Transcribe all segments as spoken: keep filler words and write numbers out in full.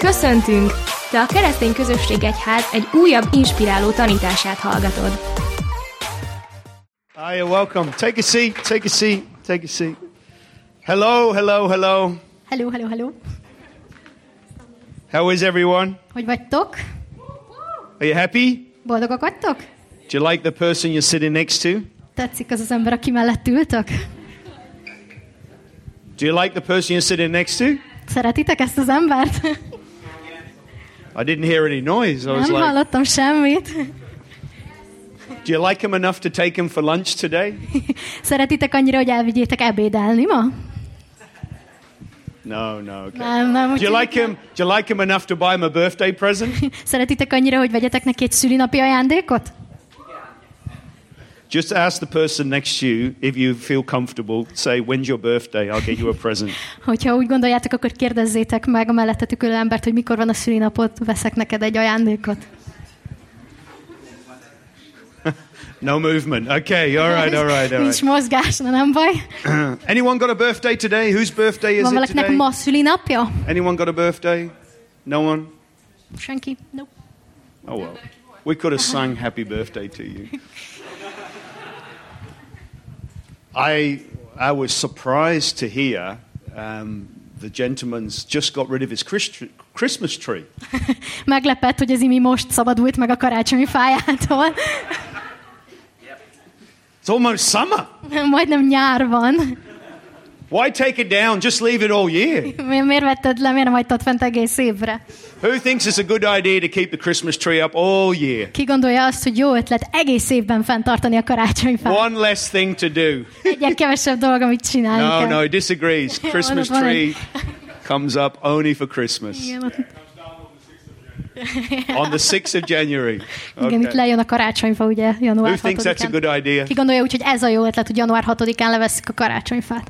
Köszöntünk! Te a Keresztény Közösség Egyház egy újabb inspiráló tanítását hallgatod. Hi, you're welcome. Take a seat, take a seat, take a seat. Hello, hello, hello. Hello, hello, hello. How is everyone? Hogy vagytok? Are you happy? Boldogak vagytok? Do you like the person you're sitting next to? Tetszik az az ember, aki mellett ültök? Do you like the person you're sitting next to? Szeretitek ezt az embert? I didn't hear any noise. I was Nem like, hallottam semmit. do you like him enough to take him for lunch today? Szeretitek annyira, hogy elvigyétek ebédelni ma? No, no. Okay. Nem, nem. Do you like him? Do you like him enough to buy him a birthday present? Szeretitek annyira, hogy vegyetek neki egy szülinapi ajándékot? Just ask the person next to you if you feel comfortable. Say, when's your birthday? I'll get you a present. Hogyha úgy gondoljátok, akkor kérdezzétek meg a mellettetük ülő embert, hogy mikor van a szülinapod, veszek neked egy ajándékot. No movement. Okay, all right, all right, all Nincs right. mozgás, na nem baj. Anyone got a birthday today? Whose birthday is Van it valakinek today? ma szülinapja? Anyone got a birthday? No one? Senki? Nope. Oh well. We could have sung happy birthday to you. I I was surprised to hear um, the gentleman's just got rid of his Christ- Christmas tree. Meglepett, hogy az Imi most szabadult meg a karácsonyi fájától. It's almost summer. Majdnem nyár van. Why take it down? Just leave it all year. Mi- Miért vetted le? Miért nem hagytad fent egész évre? Who thinks it's a good idea to keep the Christmas tree up all year? Ki gondolja azt, hogy jó ötlet egész évben fenntartani a karácsonyfát? One less thing to do. Egyre kevesebb dolog, amit csinálni No, kell. no, disagrees. Christmas Van- van tree egy- comes up only for Christmas. Igen, ott- On the sixth of January. igen, itt Okay. lejön a karácsonyfa, ugye, Who január thinks that's a hatodikán. good idea? Ki gondolja úgy, hogy ez a jó ötlet, hogy január hatodikán levesszük a karácsonyfát?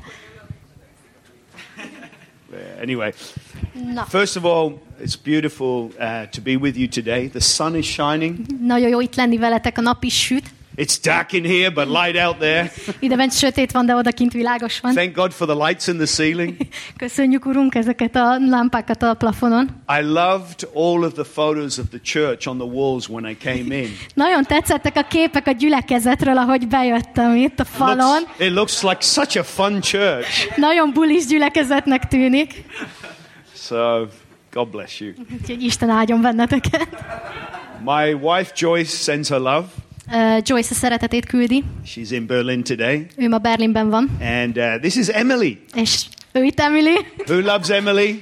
Anyway, Na, first of all, it's beautiful uh, to be with you today. The sun is shining. nagyon jó itt lenni veletek, a nap is süt. It's dark in here, but light out there. Idebent sötét van, de odakint világos van. Thank God for the lights in the ceiling. Köszönjük, Urunk, ezeket a lámpákat a plafonon. I loved all of the photos of the church on the walls when I came in. Nagyon tetszettek a képek a gyülekezetről, ahogy bejöttem itt a falon. Looks, it looks like such a fun church. Nagyon bulis gyülekezetnek tűnik. So, God bless you. Úgyhogy Isten áldjon benneteket. My wife Joyce sends her love. Uh, Joyce a szeretetét küldi. She's in Berlin today. Ő ma Berlinben van. And uh, this is Emily. És ő itt Emily. Who loves Emily?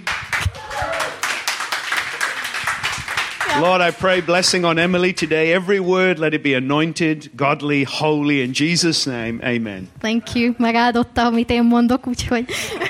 Lord, I pray blessing on Emily today. Every word, let it be anointed, godly, holy. In Jesus' name, amen. Thank you. Megáldotta, amit én mondok, úgyhogy...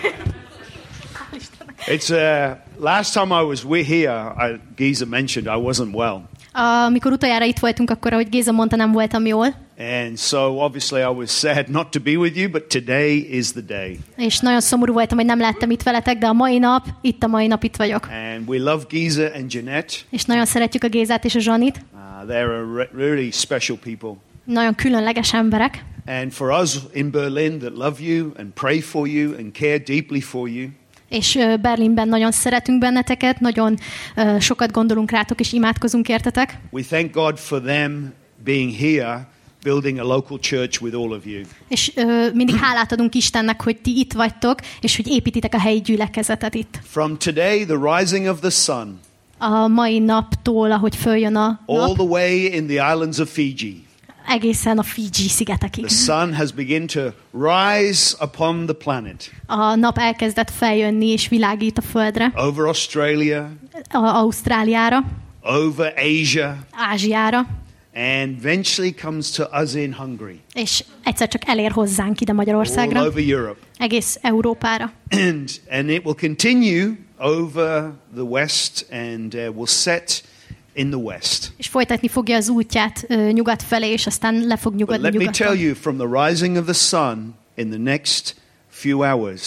It's uh, last time I was we here, I, Giza mentioned I wasn't well. Amikor utoljára itt voltunk, akkor, ahogy Géza mondta, nem voltam jól. And so obviously I was sad not to be with you, but today is the day. És nagyon szomorú voltam, hogy nem lehettem itt veletek, de a mai nap, itt a mai nap itt vagyok. And we love Giza and Jeanette. És nagyon szeretjük a Gézát és a Zsanit. Uh, they're a re- really special people. Nagyon különleges emberek. And for us in Berlin that love you and pray for you and care deeply for you, És ö, Berlinben nagyon szeretünk benneteket, nagyon ö, sokat gondolunk rátok, és imádkozunk értetek. we thank God for them being here, building a local church with all of you. És ö, mindig hálát adunk Istennek, hogy ti itt vagytok, és hogy építitek a helyi gyülekezetet itt. From today, the rising of the sun, A mai naptól, ahogy följön a all nap, the way in the islands of Fiji, egészen a Fiji szigetekig. the sun has begun to rise upon the planet, A nap elkezdett feljönni, és világít a földre, over Australia, a Ausztráliára, over Asia, Ázsiára, and eventually comes to us in Hungary, és egyszer csak elér hozzánk ide all Magyarországra, over Europe. egész Európára. And, and it will continue over the west and uh, will set in the west. És folytatni fogja az útját ö, nyugat felé, és aztán le fog But nyugodni let me tell nyugaton. you, from the rising of the sun in the next few hours,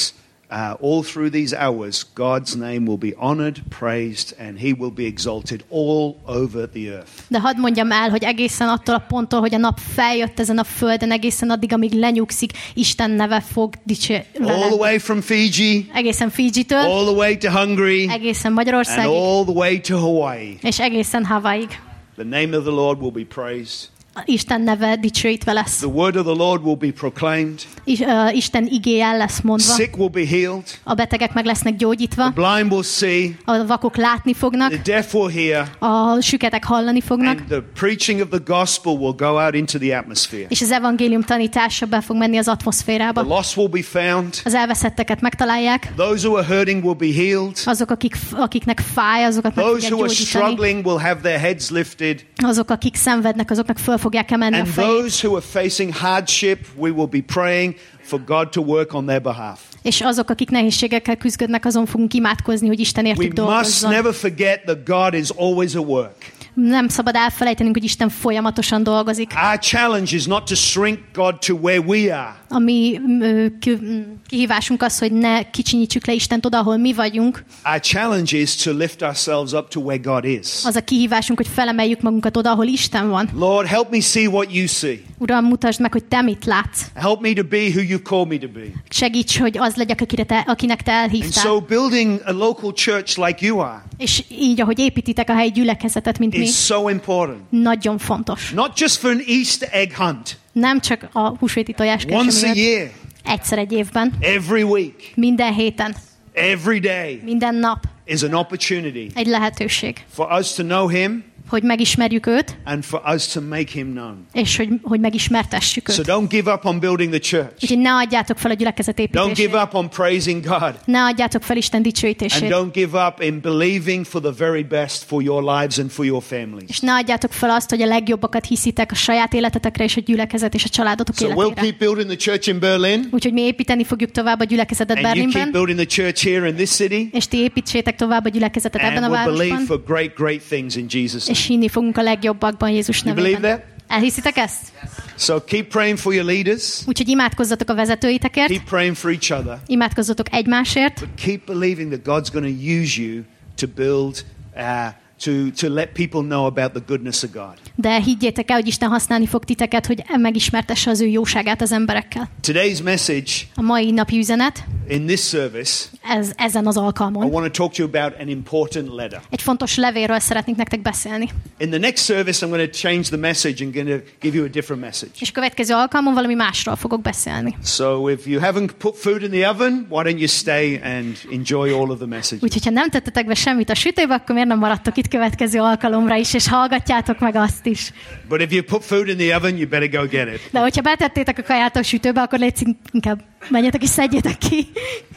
uh, all through these hours, God's name will be honored, praised, and he will be exalted all over the earth. De hadd mondjam el, hogy egészen attól a ponttól, hogy a nap feljött ezen a földön, egészen addig, amíg lenyugszik, Isten neve fog dicsérni. All the way from Fiji, Egészen Fiji-től, all the way to Hungary, egészen and Magyarországig, all the way to Hawaii. és egészen Hawaiig. The name of the Lord will be praised. Isten neve dicsőítve lesz. The word of the Lord will be proclaimed. is, uh, Isten igéje el lesz mondva. Sick will be healed. A betegek meg lesznek gyógyítva. The blind will see. A vakok látni fognak. The deaf will hear. A süketek hallani fognak. And the preaching of the gospel will go out into the atmosphere. És az evangélium tanítása be fog menni az atmoszférába. The lost will be found. Az elveszetteket megtalálják. Those who are hurting will be healed. Azok, akik, akiknek fáj, azokat meg Those fogják who are gyógyítani. struggling will have their heads lifted. Azok, akik szenvednek, azoknak föl fogják emelni a And fejét. those who are facing hardship, we will be praying for God to work on their behalf. És azok, akik nehézségekkel küzdködnek, azon fogunk imádkozni, hogy Isten We értük must dolgozzon. never forget that God is always at work. Nem szabad elfelejtenünk, hogy Isten folyamatosan dolgozik. Our challenge is not to shrink God to where we are. A mi ö, ki- m, kihívásunk az, hogy ne kicsinyítsük le Istent oda, ahol mi vagyunk. Our challenge is to lift ourselves up to where God is. Az a kihívásunk, hogy felemeljük magunkat oda, ahol Isten van. Lord, help me see what you see. Uram, mutasd meg, hogy te mit látsz. Help me to be who you call me to be. Segíts, hogy az legyek, akire te, akinek te And elhívtál. so building a local church like you are És így, ahogy építitek a helyi gyülekezetet, mint mi, is so important. nagyon fontos. Not just for an Easter egg hunt, Nem csak a húsvéti tojáskese once a miatt, year, egyszer egy évben, every week, minden héten, every day minden nap is an opportunity egy lehetőség, for us to know him hogy megismerjük őt, and for us to make him known. és hogy, hogy megismertessük So őt. don't give up on building the church. Úgyhogy ne adjátok fel a gyülekezet Don't give építését. up on praising God. Ne adjátok fel Isten And dicsőítését. don't give up in believing for the very best for your lives and for your families. És ne adjátok fel azt, hogy a legjobbakat hiszitek a saját életetekre és a gyülekezet és a családotok So we'll életére. keep building the church in Berlin, Úgyhogy mi építeni fogjuk tovább a gyülekezetet and you keep Berlinben, building the church here in this city, és ti építsétek tovább a gyülekezetet ebben and a we'll believe városban, for great, great things in Jesus' name. és hinni fogunk a legjobbakban Jézus You believe nevében. that? Elhiszitek ezt? So keep praying for your leaders. Úgyhogy imádkozzatok a vezetőitekért, Keep praying for each other. imádkozzatok egymásért, But keep believing that God's going to use you to build, uh, to, to let people know about the goodness of God. de higgyétek el, hogy Isten használni fog titeket, hogy megismertesse az ő jóságát az emberekkel. Today's message A mai napi üzenet in this service, ez, ezen az I alkalmon. want to talk to you about an important letter. Egy fontos levélről szeretnék nektek beszélni. In the next service, I'm going to change the message and going to give you a different message. És a következő alkalmon valami másról fogok beszélni. So if you haven't put food in the oven, why don't you stay and enjoy all of the message? Úgyhogy, ha nem tettetek be semmit a sütőbe, akkor miért nem maradtok itt következő alkalomra is, és hallgatjátok meg azt is. But if you put food in the oven, you better go get it. De hogyha betettétek a kaját a sütőbe, akkor légy inkább menjetek és szedjétek ki.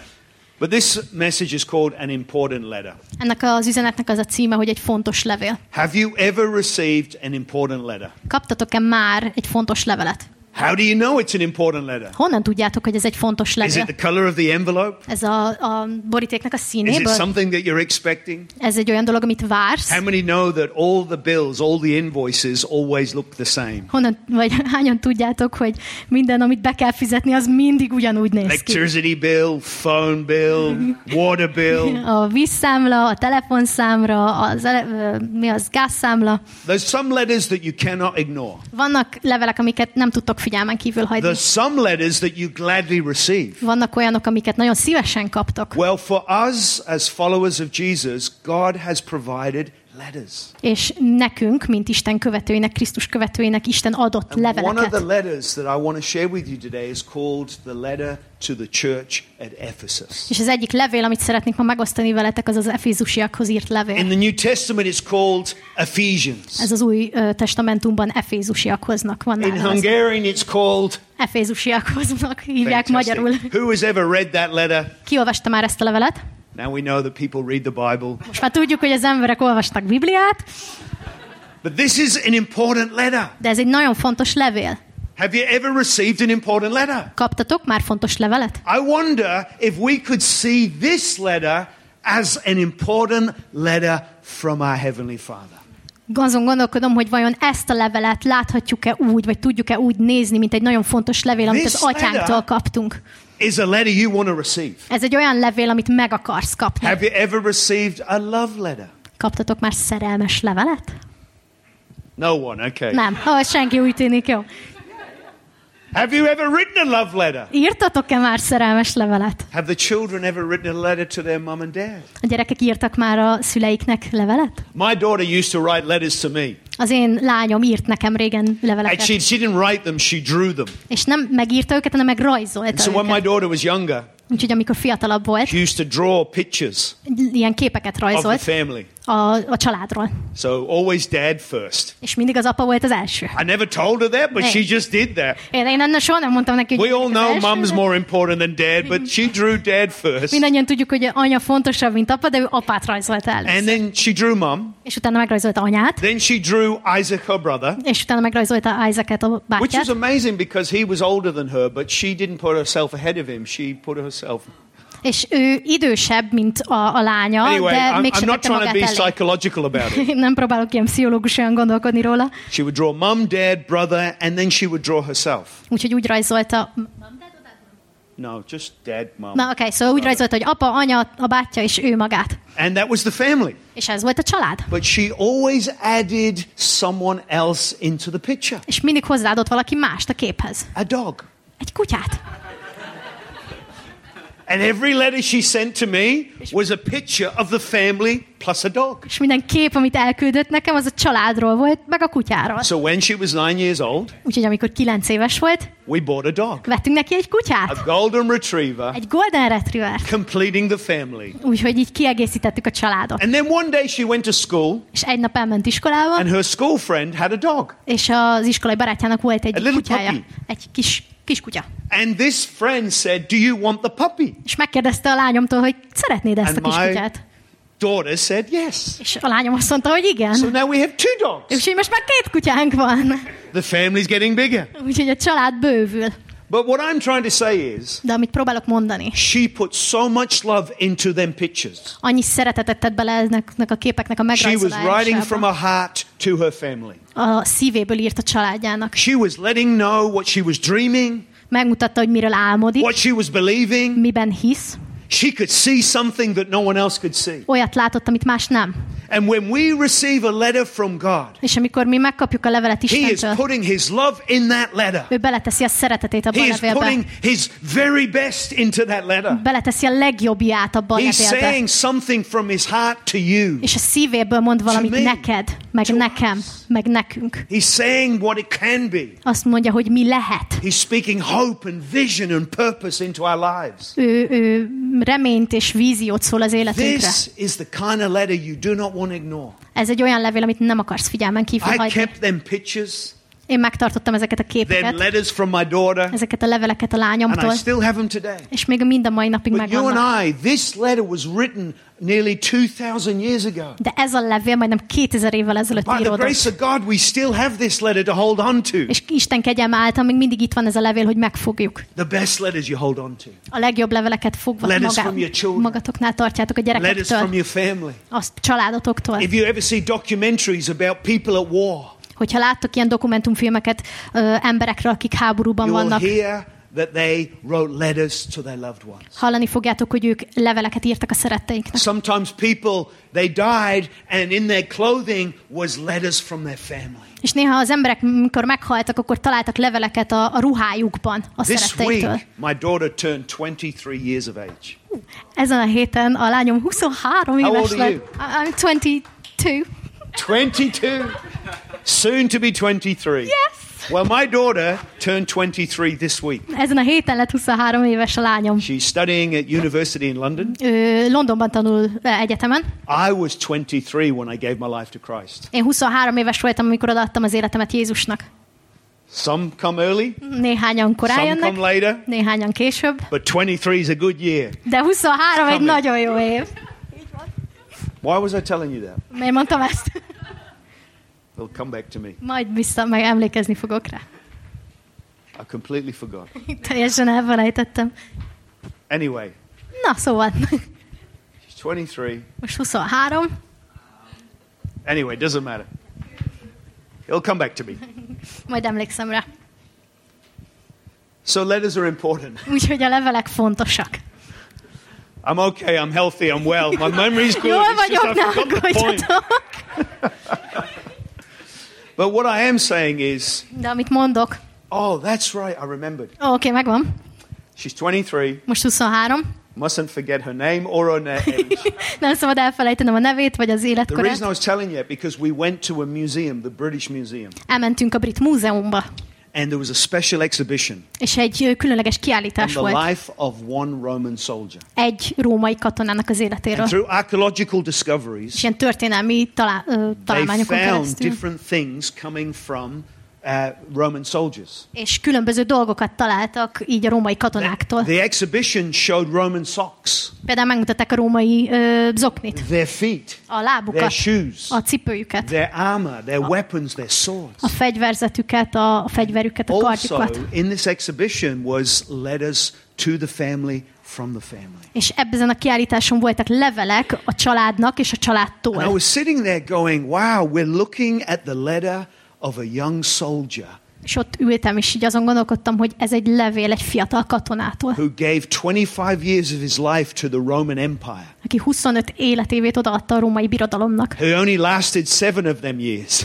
But this message is called an important letter. Ennek az üzenetnek az a címe, hogy egy fontos levél. Have you ever received an important letter? Kaptatok-e már egy fontos levelet? How do you know it's an important letter? Honnan tudjátok, hogy ez egy fontos Is levél? it the color of the envelope? Ez a, a borítéknak a Is it színéből? something that you're expecting? Ez egy olyan dolog, amit vársz? How many know that all the bills, all the invoices always look the same? Honnan, vagy hányan tudjátok, hogy minden, amit be kell fizetni, az mindig ugyanúgy néz ki? Electricity bill, phone bill, water bill. A vízszámla, a telefonszámra, az, ele, ö, mi az, gázszámla. There's some letters that you cannot ignore. Vannak levelek, amiket nem tudtok figyelmen kívül hagyni. There's some letters that you gladly receive. Vannak olyanok, amiket nagyon szívesen kaptok. Well, for us as followers of Jesus, God has provided letters. És nekünk, mint Isten követőinek, Krisztus követőinek, Isten adott And one of the leveleket. letters that I want to share with you today is called the letter to the church at Ephesus. És az egyik levél, amit szeretnék ma megosztani veletek, az az Efézusiakhoz írt In levél. the New Testament, it's called Ephesians. Ez az új ö, testamentumban Efézusiakhoznak van In nála. Hungarian, it's called Efézusiakhoznak hívják Fantastic. magyarul. Who has ever read that letter? Ki olvasta már ezt a levelet? Now we know that people read the Bible. Most már tudjuk, hogy az emberek olvastak Bibliát, But this is an important letter. de ez egy nagyon fontos levél. Have you ever received an important letter? Kaptatok már fontos levelet? I wonder if we could see this letter as an important letter from our Heavenly Father. Azon gondolkodom, hogy vajon ezt a levelet láthatjuk-e úgy, vagy tudjuk-e úgy nézni, mint egy nagyon fontos levél, amit This az atyánktól letter- kaptunk. is a letter you want to receive. Ez egy olyan levél, amit meg akarsz kapni. Have you ever received a love letter? Kaptatok már szerelmes levelet? No one, okay. Nem. Ha senki úgy tűnik, jó. Have you ever written a love letter? Írtatok-e már szerelmes levelet? Have the children ever written a letter to their mum and dad? A gyerekek írtak már a szüleiknek levelet? My daughter used to write letters to me. Az én lányom írt nekem régen And leveleket. she, she didn't write them, she drew them. És nem megírta őket, hanem meg And rajzolta so when my őket. daughter was younger, Úgyhogy amikor fiatalabb volt, she used to draw pictures ilyen képeket of the rajzolt family. a, a családról. So always dad first. És mindig az apa volt az első. I never told her that, but Hey. she just did that. Én, én ennek soha nem mondtam neki, hogy We all az know első, mum's de more important than dad, but she drew dad first. mindannyian tudjuk, hogy anya fontosabb, mint apa, de ő apát rajzolta And először. then she drew mum. És utána megrajzolta anyát, Then she drew Isaac, her brother, és utána megrajzolta Isaacet, a which was bátyját. amazing because he was older than her, but she didn't put herself ahead of him. She put herself. És ő idősebb, mint a, a lánya, Anyway, de I'm, mégsem I'm not tette trying to be magát elé. psychological about it. Én nem próbálok ilyen pszichológusan gondolkodni róla. She would draw mum, dad, brother, and then she would draw herself. Úgyhogy úgy rajzolta... No, just dad, mum. Na, oké, okay, szóval úgy rajzolta, hogy apa, anya, a bátyja és ő magát. And that was the family. És ez volt a család. But she always added someone else into the picture. És mindig hozzáadott valaki mást a képhez. A dog. Egy kutyát. And every letter she sent to me was a picture of the family plus a dog. És minden kép, amit elküldött nekem, az a családról volt, meg a kutyáról. So when she was nine years old, Úgyhogy amikor kilenc éves volt, we bought a dog. vettünk neki egy A kutyát. golden retriever, Egy golden retriever. completing the family. Úgyhogy így kiegészítettük a családot. And then one day she went to school És egy nap elment iskolába, and her school friend had a dog. és az iskolai barátjának volt A egy little kutyája. puppy. Egy kis, kis kutya. And this friend said, "Do you want the puppy?" És megkérdezte a lányomtól, hogy szeretnéd ezt a And kis my kutyát? daughter said yes. És a lányom azt mondta, hogy igen. So now we have two dogs. Úgyhogy most már két kutyánk van. The family's getting bigger. Úgyhogy a család bővül. But what I'm trying to say is, De amit próbálok mondani, she put so much love into them pictures. annyi szeretetet tett bele ezeknek a képeknek a She was writing from megrajzolásába. her heart to her family. A szívéből írt a családjának. She was letting know what she was dreaming, Megmutatta, hogy miről álmodik, what she was believing. miben hisz. She could see something that no one else could see. Olyat látott, amit más nem. And when we receive a letter from God, És amikor mi megkapjuk a levelet He is Istentől, putting His love in that letter. ő beleteszi a szeretetét abba a He is levélbe. putting His very best into that letter. Beleteszi a legjobbját abba a He's levélbe. saying something from His heart to you. És a szívéből mond valamit me, neked, meg to nekem, us. meg nekünk. He's saying what it can be. Azt mondja, hogy mi lehet. He's speaking hope and vision and purpose into our lives. Ő, ő reményt és víziót szól az életünkre. This is the kind of letter you do not want to ignore. Ez egy olyan levél, amit nem akarsz figyelmen kívül I hagyni. kept them pictures, Én megtartottam ezeket a them képeket, letters from my daughter, ezeket a leveleket a and I lányomtól, still have them today. és még mind a mai napig But you megvannak. and I, this letter was written nearly two thousand years ago. De ez a levél majdnem kétezer évvel ezelőtt By the íródott. grace of God, we still have this letter to hold on to. És Isten kegyelme által még mindig itt van ez a levél, hogy megfogjuk. The best letters you hold on to. A legjobb leveleket fogva Letters magá- from your children. magatoknál tartjátok a Letters gyerekektől, from your family. azt családotoktól. If you ever see documentaries about people at war, Hogyha láttok ilyen dokumentumfilmeket ö, emberekről, akik háborúban you'll vannak, hear that they wrote letters to their loved ones. hallani fogjátok, hogy ők leveleket írtak a szeretteiknek. Sometimes people, they died and in their clothing was letters from their family. És néha az emberek, mikor meghaltak, akkor találtak leveleket a, a ruhájukban a This szeretteiktől. week, my daughter turned twenty-three years of age. Ezen a héten a lányom huszonhárom How éves old are lett. I'm twenty-two. twenty-two. Soon to be twenty-three. Yes! Well, my daughter turned twenty-three this week. Ezen a héten lett huszonhárom éves a lányom. She's studying at university in London. Ő Londonban tanul eh, egyetemen. I was twenty-three when I gave my life to Christ. Én huszonhárom éves voltam, amikor odaadtam az életemet Jézusnak. Some come early, Néhányan korán some jönnek, come later, néhányan később, but twenty-three is a good year. de huszonhárom egy Coming. nagyon jó év. Why was I telling you that? Miért mondtam ezt? It'll come back to me. Majd vissza, meg emlékezni fogok rá. I completely forgot. Teljesen elfelejtettem. Anyway, Na, szóval, she's twenty-three. most huszonhárom. Anyway, doesn't matter. It'll come back to me. Majd emlékszem rá. So letters are important. Úgyhogy a levelek fontosak. I'm okay, I'm healthy, I'm well. My memory's good. Jól It's just vagyok, I ne forgot the point. aggódjatok. But what I am saying is, De amit mondok, oh, that's right, I remembered. oké, okay, megvan. She's twenty-three. Most huszonhárom. Mustn't forget her name or her age. Nem szabad elfelejtenem a nevét, vagy az The reason I életkorát. was telling you, because we went to a museum, the British Museum, Elmentünk a Brit Múzeumba, and there was a special exhibition és egy ö, különleges on kiállítás the volt life of one Roman soldier. egy római katonának az életéről. And through archaeological És discoveries, ilyen történelmi talál, ö, they találmányokon found keresztül. different things coming from uh, Roman soldiers. És különböző dolgokat találtak így a római katonáktól. The exhibition showed Roman socks, Például megmutatták a római ö, zoknit, their feet, a their lábukat, shoes, a cipőjüket, their armor, their weapons, their swords. a fegyverzetüket, a fegyverüket, a Also, kardjukat. in this exhibition was letters to the family from the family. És ebben a kiállításon voltak levelek a családnak és a And I családtól. was sitting there going, wow, we're looking at the letter of a young soldier És ott ültem, és így azon gondolkodtam, hogy ez egy levél egy fiatal katonától, who gave twenty-five years of his life to the Roman Empire, aki huszonöt életévét odaadta a római birodalomnak. who only lasted seven of them years.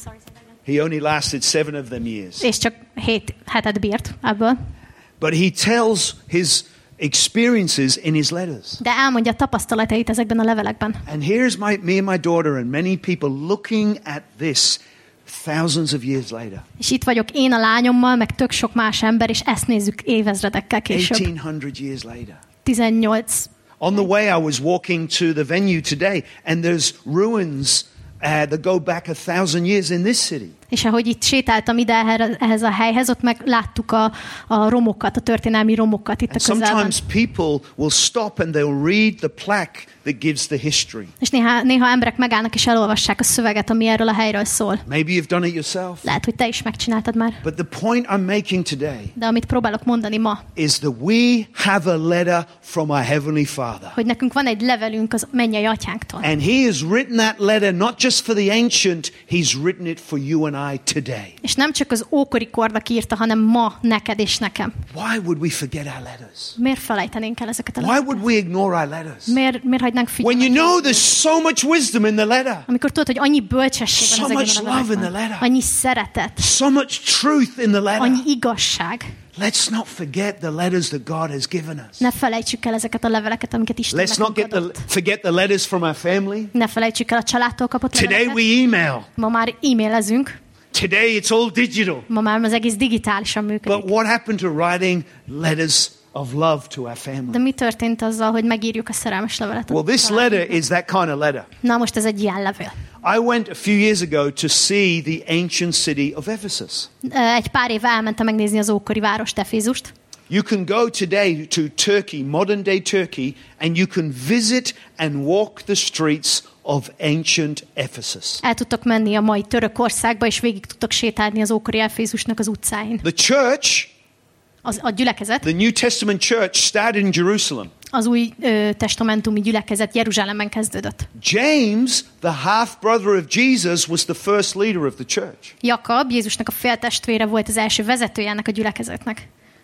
He only lasted seven of them years. És csak hét hetet bírt ebből. But he tells his experiences in his letters. De elmondja a tapasztalatait ezekben a levelekben. And here's my, me and my daughter and many people looking at this thousands of years later. És itt vagyok én a lányommal, meg tök sok más ember, és ezt nézzük évezredekkel később. eighteen hundred years later. tizennyolc. On the way, I was walking to the venue today, and there's ruins uh, that go back a thousand years in this city. És ahogy itt sétáltam ide ehhez- ehhez a helyhez, ott meg láttuk a, a romokat, a történelmi romokat itt a And közelben. sometimes people will stop and they'll read the plaque that gives the history. És néha, néha emberek megállnak és elolvassák a szöveget, ami erről a helyről szól. Maybe you've done it yourself. Lehet, hogy te is megcsináltad már. But the point I'm making today De amit próbálok mondani ma, is that we have a letter from our Heavenly Father. hogy nekünk van egy levelünk az mennyei atyánktól. And He has written that letter not just for the ancient, He's written it for you and I today. És nem csak az ókori kornak írta, hanem ma neked és nekem. Why would we forget our letters? Miért felejtenénk el ezeket a Why leveleket? would we ignore our letters? Miért, miért hagynánk When figyelni? you know there's so much wisdom in the letter, Amikor tudod, hogy annyi bölcsesség So van much ezekben a love in the levelekben, letter. annyi szeretet, so much truth in the letter. annyi igazság. Let's not forget the letters that God has given us. Ne felejtsük el ezeket a leveleket, amiket Isten Let's not nekünk get the, adott. forget the letters from our family. Ne felejtsük el a családtól kapott Today leveleket. we email. Ma már e-mailezünk, Today it's all digital. ma már az egész digitálisan But működik. what happened to writing letters of love to our De family? mi történt azzal, hogy megírjuk a szerelmes levelet? a Well, this családnak? letter is that kind of letter. Na most ez egy ilyen levél. I went a few years ago to see the ancient city of Ephesus. Egy pár éve elmentem megnézni az ókori várost, Efézust, You can go today to Turkey, modern day Turkey, and you can visit and walk the streets of ancient Ephesus. el tudtok menni a mai Törökországba, és végig tudtok sétálni az ókori Efézusnak az utcáin. The church, Az, a gyülekezet, the New Testament church, started in Jerusalem. az új ö, testamentumi gyülekezet Jeruzsálemben kezdődött. James, the half-brother of Jesus, was the first leader of the church. Jakab, Jézusnak a féltestvére volt az első vezetője ennek a gyülekezetnek.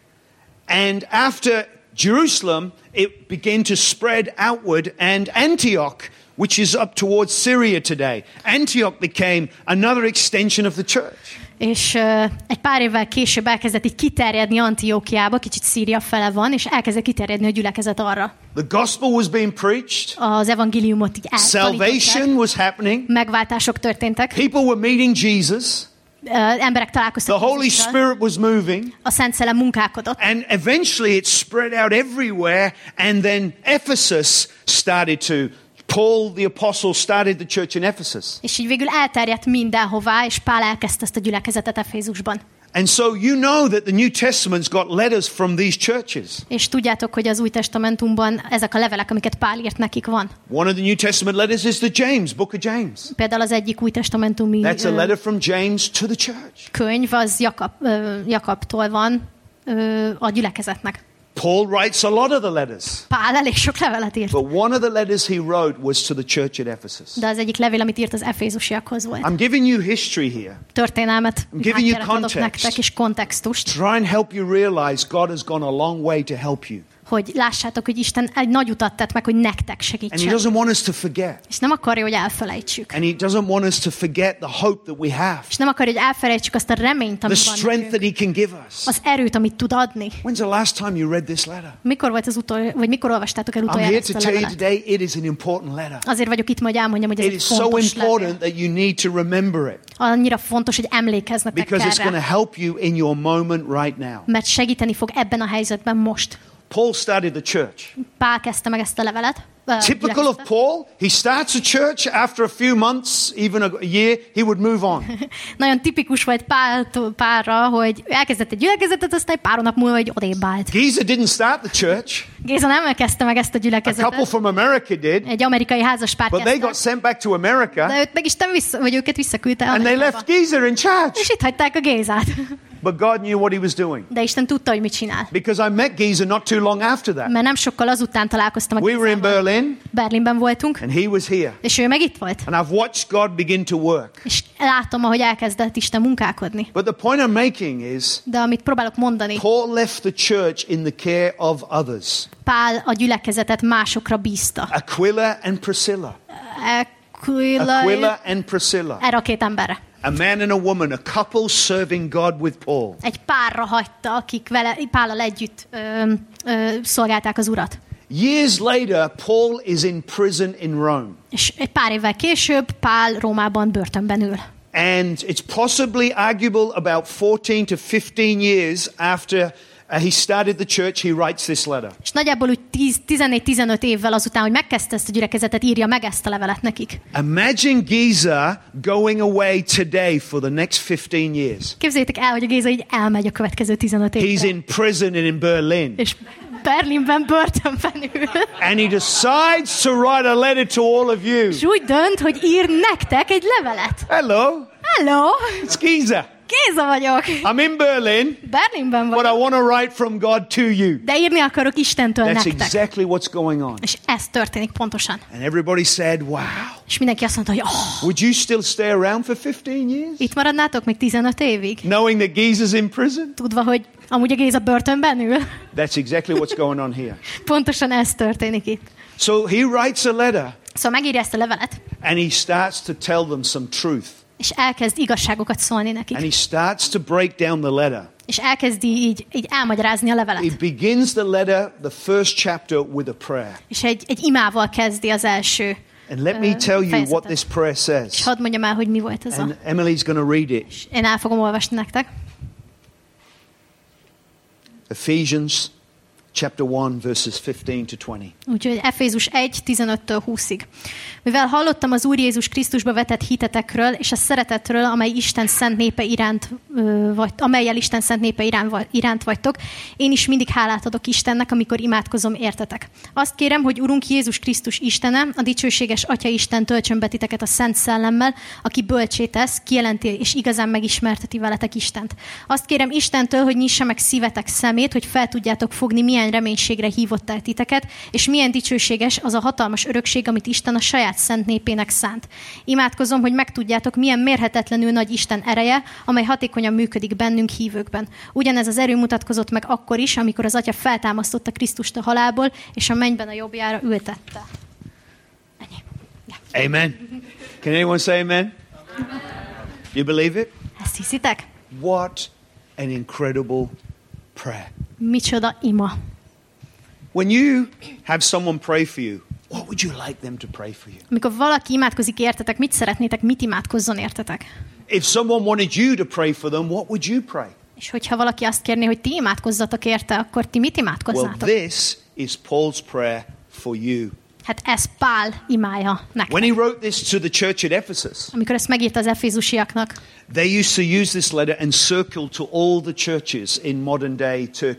And after Jerusalem, it began to spread outward, and Antioch, which is up towards Syria today, Antioch became another extension of the church. És uh, egy pár évvel később elkezdett így kiterjedni Antiókiába, kicsit Szíria fele van, és elkezdett kiterjedni a gyülekezet arra. The gospel was being preached, Az evangéliumot így salvation eltanították, was happening, megváltások történtek, people were meeting Jesus, uh, emberek the találkoztak Holy Jézussal, Spirit was moving, a Szent Szellem munkálkodott, and eventually it spread out everywhere, and then Ephesus started to, Paul the apostle started the church in Ephesus. és így végül elterjedt mindenhová, és Pál elkezdte ezt a gyülekezetet Efézusban. And so you know that the New Testament's got letters from these churches. És tudjátok, hogy az Új Testamentumban ezek a levelek, amiket Pál írt nekik van. One of the New Testament letters is the James, book of James. Például az egyik Új Testamentumi That's a ö, letter from James to the church. könyv, az Jakab, ö, Jakabtól van ö, a gyülekezetnek. Paul writes a lot of the letters. Pál elég sok levelet írt. But one of the letters he wrote was to the church at Ephesus. De az egyik levél, amit írt, az efézusiakhoz volt. I'm giving you history here. Történelmet giving you adok context. nektek, és kontextust, Try and help you realize God has gone a long way to help you. hogy lássátok, hogy Isten egy nagy utat tett meg, hogy nektek And he segítsen. doesn't want us to forget. És nem akarja, hogy elfelejtsük. And he doesn't want us to forget the hope that we have. És nem akarja, hogy elfelejtsük azt a reményt, The amit van strength that nekünk. he can give us. Az erőt, amit tud adni. When's the last time you read this letter? Mikor volt az utol, vagy mikor olvastátok el I'm utoljára here ezt to a tell you levelet? today it is an important letter. Azért vagyok itt, hogy elmondjam, hogy ez It egy is so fontos important levél. that you need to remember it. Annyira fontos, hogy emlékeznetek Because it's going to erre. help you in your moment right now. Mert segíteni fog ebben a helyzetben most. Paul started the church. Pál kezdte meg ezt a levelet. ö, Typical of gyülekezetet. Paul, he starts a church, after a few months, even a year, he would move on. Nagyon tipikus volt Pál, Pálra, hogy elkezdett egy gyülekezetet, aztán egy pár hónap múlva, hogy odébb állt. Giza didn't start the church. Géza nem kezdte meg ezt a A couple gyülekezetet. from America did. Egy amerikai házaspár But they got kezdte. sent back to America De őt meg Isten vissza, vagy őket visszaküldte and they Amerikába. left Giza in charge. És itt hagyták a Gézát. But God knew what he was doing. De Isten tudta, hogy mit csinál. Because I met Giza not too long after that. Mert nem sokkal azután találkoztam a We were in Gézával. Berlin Berlinben voltunk, and he was here. és ő meg itt volt. And I've watched God begin to work. És látom, ahogy elkezdett Isten munkálkodni. But the point I'm making is De amit próbálok mondani, Paul left the church in the care of others. Pál a gyülekezetet másokra bízta. Aquila and Priscilla. Aquila, Aquila and Priscilla. erre a két emberre. A man and a woman, a couple serving God with Paul. Egy párra hagyta, akik vele, Pállal együtt ö, ö, szolgálták az Urat. Years later, Paul is in prison in Rome. És egy pár évvel később Pál Rómában börtönben ül. And it's possibly arguable about fourteen to fifteen years after uh, he started the church, he writes this letter. És nagyjából úgy tizennégy-tizenöt évvel azután, hogy megkezdte ezt a gyülekezetet, írja meg ezt a levelet nekik. Imagine Giza going away today for the next fifteen years. Képzeljétek el, hogy a Géza így elmegy a következő tizenöt He's évre. in prison and in Berlin. És Berlinben börtönben ül. And he decides to write a letter to all of you. És úgy dönt, hogy ír nektek egy levelet. Hello, Hello, it's Giza. Géza vagyok. I'm in Berlin, Berlinben but I vagyok. want to write from God to you. De írni akarok Istentől That's nektek. exactly what's going on. És ez történik pontosan. And everybody said, wow, És mindenki azt mondta, hogy oh, would you still stay around for fifteen years? itt maradnátok még tizenöt évig? Knowing that Giza's in prison? Tudva, hogy amúgy a Géza börtönben ül. That's exactly what's going on here. Pontosan ez történik itt. So he writes a letter Szóval megírja ezt a levelet, and he starts to tell them some truth. és elkezd igazságokat szólni nekik. And he starts to break down the letter. És elkezdi így, így elmagyarázni a He levelet. begins the letter, the first chapter, with a prayer. És egy, egy imával kezdi az első. And let me tell you fejezetet. what this prayer És says. hadd mondjam el, hogy mi volt ez a... And Emily's going to read it. Én el fogom olvasni nektek. Ephesians chapter one, verses fifteen to twenty. Úgyhogy Efézus egy, tizenöttől húszig. Mivel hallottam az Úr Jézus Krisztusba vetett hitetekről, és a szeretetről, amely Isten szent népe iránt, ö, vagy, amellyel Isten szent népe iránt, iránt vagytok, én is mindig hálát adok Istennek, amikor imádkozom értetek. Azt kérem, hogy Urunk Jézus Krisztus Istene, a dicsőséges Atya Isten töltsön be titeket a Szent Szellemmel, aki bölcsé tesz, kijelenti és igazán megismerteti veletek Istent. Azt kérem Istentől, hogy nyissa meg szívetek szemét, hogy fel tudjátok fogni, milyen reménységre hívott el titeket, és milyen dicsőséges az a hatalmas örökség, amit Isten a saját szent népének szánt. Imádkozom, hogy megtudjátok, milyen mérhetetlenül nagy Isten ereje, amely hatékonyan működik bennünk hívőkben. Ugyanez az erő mutatkozott meg akkor is, amikor az Atya feltámasztotta Krisztust a halálból, és a mennyben a jobbjára ültette. Ennyi. Ja. Amen. Can anyone say amen? You believe it? Ezt hiszitek? What an incredible prayer. Micsoda ima. When you have someone pray for you, what would you like them to pray for you? Amikor valaki imádkozik értetek, mit szeretnétek, mit imádkozzon értetek? If someone wanted you to pray for them, what would you pray? És hogyha valaki azt kérné, hogy ti imádkozzatok érte, akkor ti mit Well, imádkoznátok? this is Paul's prayer for you. Hát ez Pál imája When nektek. he wrote this to the church at Ephesus, Amikor ezt megírta az efézusiaknak, they used to use this letter and circle to all the churches in modern day Turkey.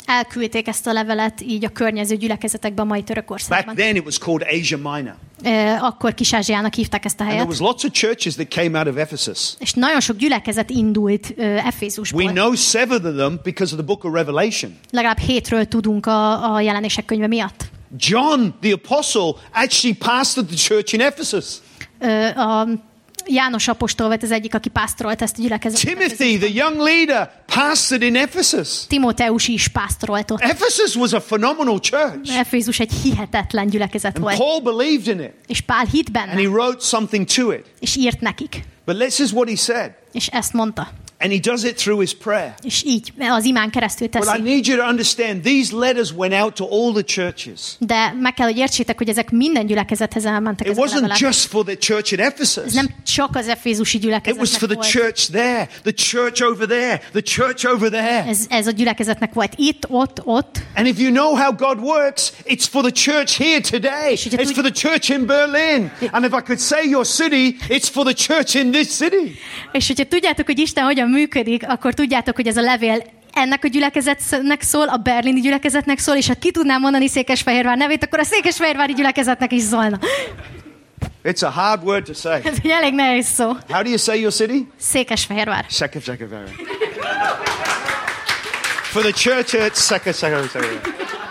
elküldték ezt a levelet így a környező gyülekezetekbe a mai Törökországban. Back then it was called Asia Minor. Uh, akkor Kis-Ázsiának hívták ezt a And there helyet. was lots of churches that came out of Ephesus. És nagyon sok gyülekezet indult uh, Efézusból. We know seven of them because of the book of Revelation. Legalább hétről tudunk a, a jelenések könyve miatt. John, the apostle, actually pastored the church in Ephesus. Uh, a János apostol volt az egyik, aki pásztorolt ezt a gyülekezetet. Timothy, the young leader, pastored in Ephesus. Timóteus is pásztorolt ott. Ephesus was a phenomenal church. Efézus egy hihetetlen gyülekezet And volt. Paul believed in it. És Pál hitt And he benne, wrote something to it. és írt nekik. But this is what he said. És ezt mondta. And he does it through his prayer. És így az imán keresztül But I teszi. need you to understand, these letters went out to all the churches. De meg kell, hogy értsétek, hogy ezek minden gyülekezethez elmentek It ezek a wasn't levelek. just for the church in Ez Ephesus. nem csak az efézusi It was for gyülekezetnek the volt. church there, the church over there, the church over there. Ez, ez a gyülekezetnek volt itt, ott, ott. And if you know how God works, it's for the church here today. És hogyha It's for the church in Berlin. And if I could say your city, it's for the church in this city. És hogyha tudjátok, hogy Isten hogyan működik, akkor tudjátok, hogy ez a levél ennek a gyülekezetnek szól, a berlini gyülekezetnek szól, és ha ki tudnám mondani Székesfehérvár nevét, akkor a székesfehérvári gyülekezetnek is szólna. It's a hard word to say. Ez egy elég nehéz szó. How do you say your city? Székesfehérvár. Sekefehérvár. For the church, it's Sekefehérvár.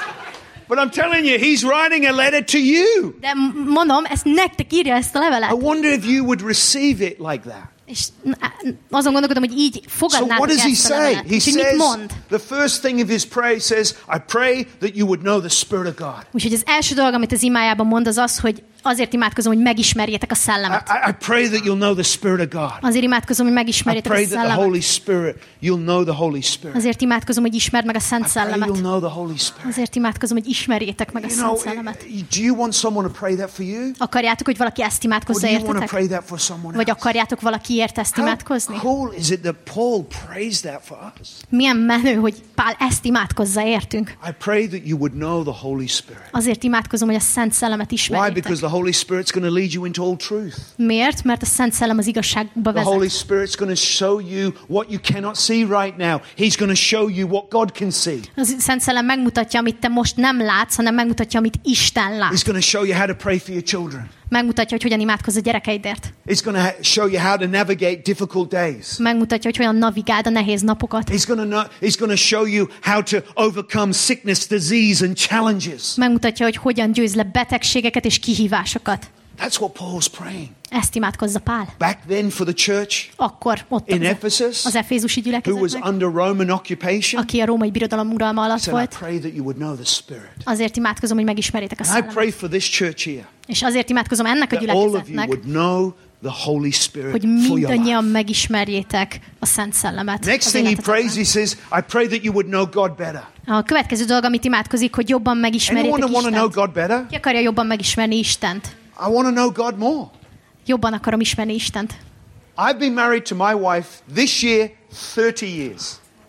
But I'm telling you, he's writing a letter to you. De mondom, ezt nektek írja ezt a I levelet. wonder if you would receive it like that. És azon gondolkodom, hogy így So what fogadnátok does he ezt a say? levelet. He És hogy mit says, mond? the first thing of his prayer, he says, I pray that you would know the Spirit of God. Úgyhogy az első dolog, amit az imájában mond, az az, hogy azért imádkozom, hogy megismerjétek a I, szellemet. I I pray that you'll know the Spirit of God. Azért imádkozom, hogy I megismerjétek a pray that the szellemet. Holy Spirit, you'll know the Holy Spirit. Azért imádkozom, hogy ismerd meg a I Szent pray Szellemet. you'll know the Holy Spirit. Azért imádkozom, hogy ismerjétek meg a You Szent know, Szellemet. do you want someone to pray that for you? Akarjátok, hogy valaki ezt Or imádkozza do you want to értetek? pray that for someone Vagy else? akarjátok valakiért ezt How imádkozni? cool is it that Paul prays that for us? Milyen menő, hogy Pál ezt imádkozza értünk. I pray that you would know the Holy Spirit. Azért imádkozom, hogy a Szent Szellemet Why? ismerjétek. Because the Holy Spirit's going to lead you into all truth. Miért? Mert a Szent Szellem az igazságba The Holy vezet. Spirit's going to show you what you cannot see right now. He's going to show you what God can see. Az Szent Szellem megmutatja, amit te most nem látsz, hanem megmutatja, amit Isten He's lát. going to show you how to pray for your children. Megmutatja, hogy hogyan imádkozz a gyerekeidért. He's going to ha- show you how to navigate difficult days. Megmutatja, hogy hogyan navigáld a nehéz napokat. He's going to know, he's going to show you how to overcome sickness, disease and challenges. Megmutatja, hogy hogyan győz le betegségeket és kihívásokat. That's what Paul's praying. Ezt imádkozza Pál. Back then for the church Akkor ott in az, Ephesus, az efézusi who was gyülekezetnek, under Roman occupation, aki a római birodalom uralma alatt said, I volt. pray that you would know the Spirit. Azért imádkozom, hogy megismerjétek a And I szellemet. pray for this church here, És azért imádkozom ennek a that all of you gyülekezetnek, would know the Holy Spirit hogy for your mindannyian life. megismerjétek a Szent Szellemet. Next az thing he életetekben. prays, he says, I pray that you would know God better. A következő dolog, amit imádkozik, hogy jobban megismerjétek Anyone want to know Istent. God better? Ki akarja jobban megismerni Istent? I want to know God more. Jobban akarom ismerni Istent. I've been married to my wife this year thirty years.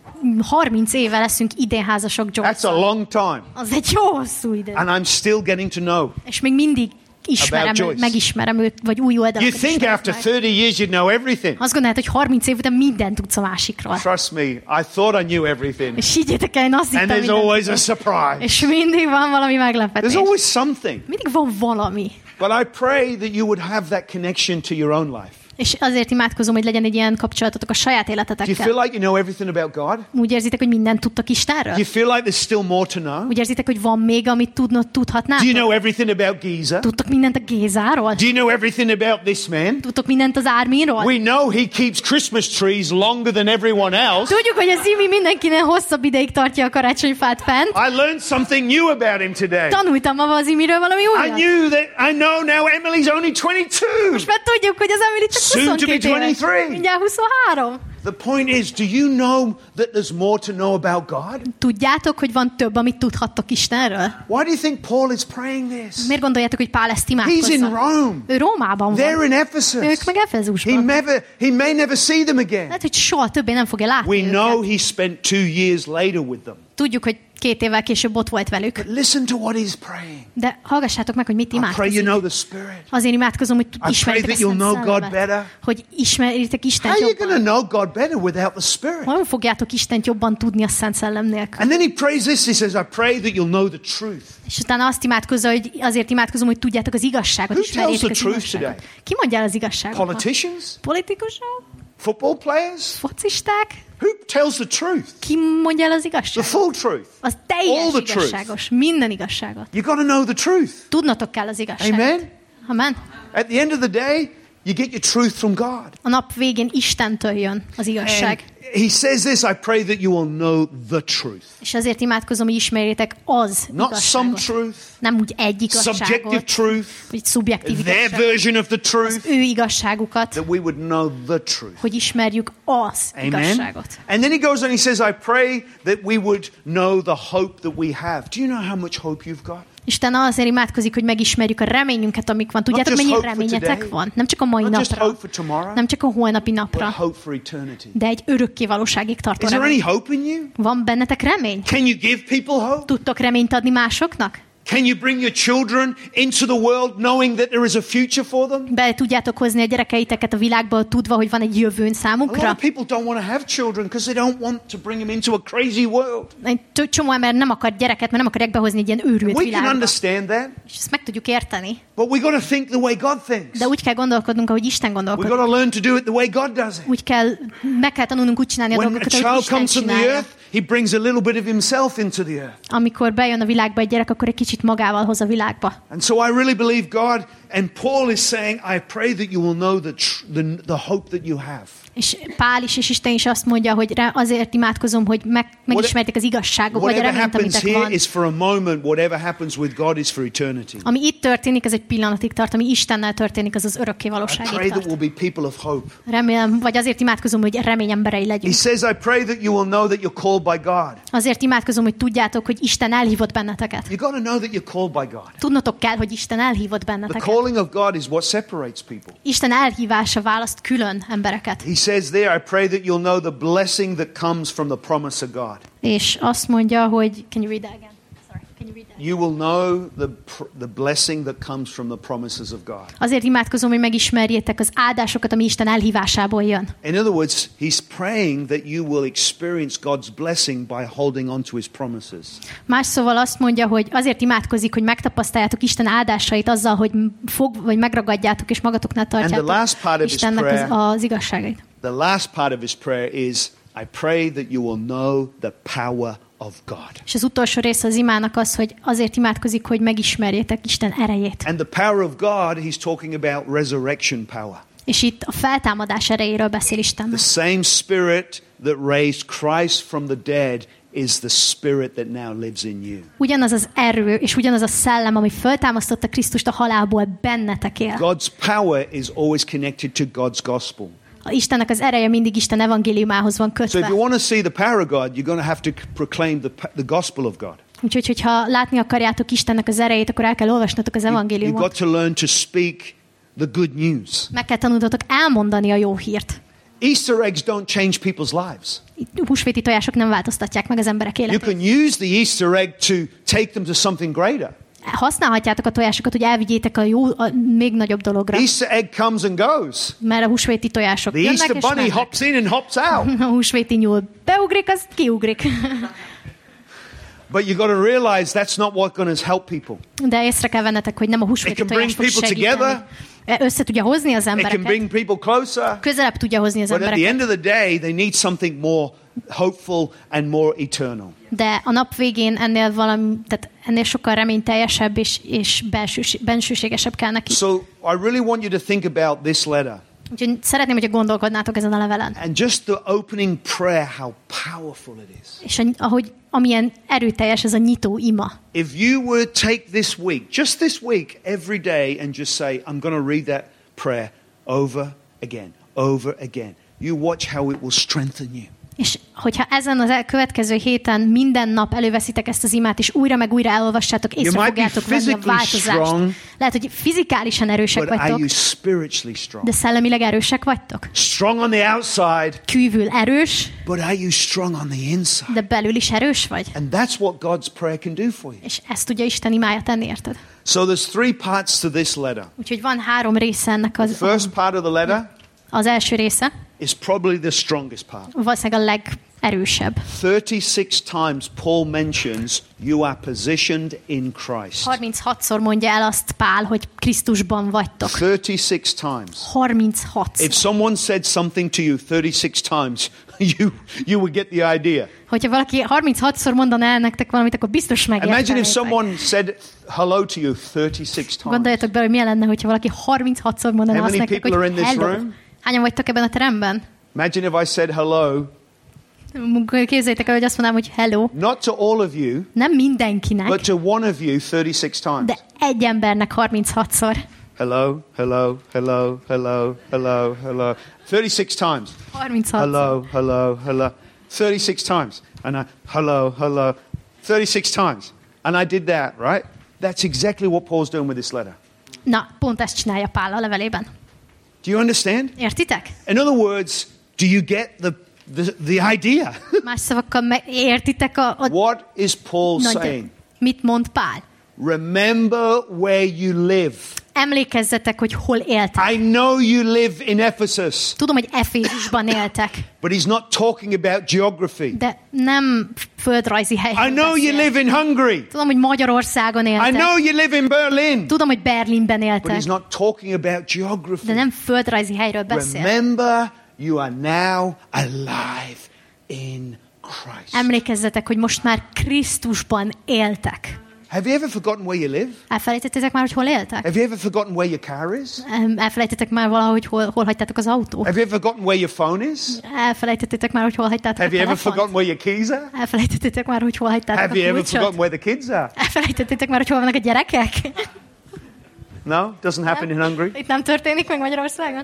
harminc éve leszünk idén házasok That's a Joyce-szal. long time. Az egy jó hosszú idő. And I'm still getting to know. És még mindig ismerem About őt, Joyce. megismerem őt, vagy új You oldalakat think ismerek after meg. thirty years you'd know everything. Azt gondolod, hogy harminc év után mindent tudsz a másikról. Trust me, I thought I knew everything. És higgyétek el, én azt And hittem, there's mindent always a tudok. surprise. És mindig van valami meglepetés. There's always something. Mindig van valami. But I pray that you would have that connection to your own life. És azért imádkozom, hogy legyen egy ilyen kapcsolatotok a saját Do you életetekkel. feel like you know everything about God? Úgy érzitek, hogy mindent tudtok Istenről? Do you feel like there's still more to know? Úgy érzitek, hogy van még, amit tudnod, tudhatnátok? Do you know everything about Giza? Tudtok mindent a Gézáról? Do you know everything about this man? Tudtok mindent az Árminról? We know he keeps Christmas trees longer than everyone else. Tudjuk, hogy az Imi mindenkinek hosszabb ideig tartja a karácsonyfát fent. I learned something new about him today. Tanultam ma az Imiről valami I újat. knew that, I know now Emily's only twenty-two. Most már tudjuk, hogy az Emily csak Soon to be huszonkét éves. twenty-three. Mindjárt huszonhárom. The point is, do you know that there's more to know about God? Tudjátok, hogy van több, amit tudhattok Istenről? Why do you think Paul is praying this? Miért gondoljátok, hogy Pál ezt He's in imádkozza? Rome. Ő Rómában van. They're in Ephesus. Ők meg He Efezusban. never, he may never see them again. Lehet, hogy soha többé nem fogja látni We know őket. he spent two years later with them. Tudjuk, hogy két évvel később ott volt velük. But listen to what he's praying. De hallgassátok meg, hogy mit I pray you imádkozik. know the Spirit. Azért imádkozom, hogy pray ismerjétek a that you'll Szent know God Szellemet. better. Hogy ismerjétek Istent How are you going to jobban. know God better without the Spirit? Hogyan fogjátok Istent jobban tudni a Szent Szellem nélkül? And then he prays this. He says, I pray that you'll know the truth. És utána azt imádkozza, hogy azért imádkozom, hogy tudjátok az igazságot, Who ismerjétek tells az the truth igazságot. today? Ki mondja el az igazságot? ma? Politicians? Politikusok? Football players? Focisták? Who tells the truth? Ki mondja el az The igazságot? full truth. Az All teljes the truth. igazságos. Minden igazságot. You got to know the truth. Tudnotok kell az igazságot. Amen? Amen. At the end of the day, you get your truth from God. A nap végén Istentől jön az And igazság. he says this, I pray that you will know the truth. És azért imádkozom, hogy ismerjétek az Not some igazságot. truth, Nem úgy egy subjective igazságot, truth, vagy szubjektív their igazságot, version of the az truth, ő igazságukat, that we would know the truth. hogy ismerjük az Amen. igazságot. And then he goes on, he says, I pray that we would know the hope that we have. Do you know how much hope you've got? Isten azért imádkozik, hogy megismerjük a reményünket, amik van. Tudjátok, just mennyi hope for reményetek today. van? Nem csak a mai Not just napra, hope for tomorrow, nem csak a holnapi but napra, hope for eternity. de egy örökké valóságig tartó Is there any remény. hope in you? Van bennetek remény? Can you give people hope? Tudtok reményt adni másoknak? Can you bring your children into the world knowing that there is a future for them? Be tudjátok hozni a gyerekeiteket a világba, tudva, hogy van egy jövőn A lot számukra? of people don't want to have children because they don't want to bring them into a crazy world. Egy t- csomó ember nem akar gyereket, mert nem akarják behozni egy ilyen őrült We can világba. understand that, És ezt meg tudjuk érteni. but we got to think the way God thinks. De úgy kell gondolkodnunk, ahogy Isten We gondolkodik. got to learn to do it the way God does it. Úgy kell, meg kell tanulnunk úgy csinálni a When a dolgokat, ahogy child Isten comes from the csinálja. earth, he brings a little bit of himself into the earth. Amikor bejön a világba egy gyerek, akkor egy kicsit magával hoz a világba. And so I really believe God, and Paul is saying, I pray that you will know the, tr- the, the hope that you have. És Pál is, és Isten is azt mondja, hogy rá- azért imádkozom, hogy meg, megismerjétek az igazságot, vagy a Whatever reményt, happens amitek here van. is for a moment, whatever happens with God is for eternity. Ami itt történik, ez egy pillanatig tart, ami Istennel történik, az az örökké I valóságig pray that tart. we'll be people of hope. Remélem, vagy azért imádkozom, hogy remény emberei He legyünk. says, I pray that you will know that you're called by God. Azért imádkozom, hogy tudjátok, hogy Isten elhívott benneteket. You got to know that you're called by God. Tudnotok kell, hogy Isten elhívott The benneteket. calling of God is what separates people. Isten elhívása választ külön embereket. He says there, I pray that you'll know the blessing that comes from the promise of God. És azt mondja, hogy... Can you read that again? Sorry. Can you read that? You will know the, pr- the blessing that comes from the promises of God. Azért imádkozom, hogy megismerjétek az áldásokat, ami Isten elhívásából jön. In other words, he's praying that you will experience God's blessing by holding on to his promises. Más szóval azt mondja, hogy azért imádkozik, hogy megtapasztaljátok Isten áldásait azzal, hogy fog, vagy megragadjátok és magatoknál And the last tartjátok part of his Istennek az, prayer- az igazságait. The last part of his prayer is, I pray that you will know the power of God. És az utolsó része az imának az, hogy azért imádkozik, hogy megismerjétek Isten erejét. And the power of God, he's talking about resurrection power. És itt a feltámadás erejéről beszél The Isten. same spirit that raised Christ from the dead is the spirit that now lives in you. Ugyanaz az erő, és ugyanaz a szellem, ami feltámasztotta Krisztust a halálból, bennetek él. God's power is always connected to God's gospel. A Istennek az ereje mindig Isten evangéliumához van So if kötve. you want to see the power of God, you're going to have to proclaim the, the gospel of God. Úgyhogy, hogyha látni akarjátok Istennek az erejét, akkor el kell olvasnotok az You, you've evangéliumot. got to learn to speak the good news. Meg kell tanulnotok elmondani a jó hírt. Easter eggs don't change people's lives. Itt húsvéti tojások nem változtatják meg az emberek You életét. can use the Easter egg to take them to something greater. Használhatjátok a tojásokat, hogy elvigyétek a jó, a még nagyobb dologra. Easter egg comes and goes. Mert a húsvéti tojások The jönnek Easter és bunny mennek. hops in and hops out. A húsvéti nyúl beugrik, az kiugrik. But you got to realize that's not what's going to help people. De észre kell vennetek, hogy nem a It húsvéti can tojás bring fog people segíteni. together. Össze tudja hozni az It can embereket. bring people closer. Közelebb tudja hozni az But at the embereket. end of the day, they need something more hopeful and more eternal. De a nap végén ennél valami, tehát ennél sokkal reményteljesebb és, és belsős, bensőségesebb kell neki. So I really want you to think about this letter. Úgyhogy szeretném, hogyha gondolkodnátok ezen a levelen. And just the opening prayer, how powerful it is. És a, ahogy, amilyen erőteljes ez a nyitó ima. If you were to take this week, just this week, every day, and just say, I'm going to read that prayer over again, over again, you watch how it will strengthen you. És hogyha ezen az következő héten minden nap előveszitek ezt az imát, és újra meg újra elolvassátok, észre fogjátok venni a változást. Strong, lehet, hogy fizikálisan erősek vagytok, de szellemileg erősek vagytok. Strong on the outside, kívül erős, but are you strong on the inside? De belül is erős vagy. And that's what God's prayer can do for you. És ezt tudja Isten imája tenni, érted? So there's three parts to this letter. Úgyhogy van három része ennek az. The first part of the letter az első része is probably the strongest part. Valószínűleg a legerősebb. thirty-six times Paul mentions you are positioned in Christ. harminchatszor mondja el azt Pál, hogy Krisztusban vagytok. thirty-six times. harminchatszor. If someone said something to you thirty-six times, you you would get the idea. Hogyha valaki harminchatszor mondaná el nektek valamit, akkor biztos megértenétek. Imagine if someone said hello to you thirty-six times. Gondoljatok bele, hogy milyen lenne, hogyha valaki harminchatszor mondaná azt nektek, hogy hello. Hányan vagytok ebben a teremben? Imagine if I said hello. Képzeljétek el, hogy azt mondanám, hogy hello. Not to all of you. Nem mindenkinek. But to one of you thirty-six times. De egy embernek harminchatszor. Hello, hello, hello, hello, hello, hello. thirty-six times. harminchatszor. Hello, hello, hello. thirty-six times. And I, hello, hello. thirty-six times. And I did that, right? That's exactly what Paul's doing with this letter. Na, pont ezt csinálja Pál a levelében. Do you understand? Értitek? In other words, do you get the the, the idea? Más szavakkal me- értitek a, a... What is Paul Na, saying? Mit mond Pál? Remember where you live. Emlékezzetek, hogy hol éltek. I know you live in Ephesus. Tudom, hogy Efézusban éltek. But he's not talking about geography. De nem földrajzi helyről I know you live in Hungary. Tudom, hogy Magyarországon éltek. I know you live in Berlin. Tudom, hogy Berlinben éltek. But he's not talking about geography. De nem földrajzi helyről beszél. Remember, you are now alive in Christ. Emlékezzetek, hogy most már Krisztusban éltek. Have you ever forgotten where you live? Elfelejtettétek már, hogy hol éltek? Have you ever forgotten where your car is? Elfelejtettek már valahogy, hol, hol hagytátok az autót? Have you ever forgotten where your phone is? Elfelejtettétek már, hogy hol hagytátok Have a you ever telefont? forgotten where your keys are? Elfelejtettétek már, hogy hol hagytátok Have a you ever kulcsot? forgotten where the kids are? Elfelejtettétek már, hogy hol vannak a gyerekek? No? Doesn't happen in Hungary? Itt nem történik meg Magyarországon?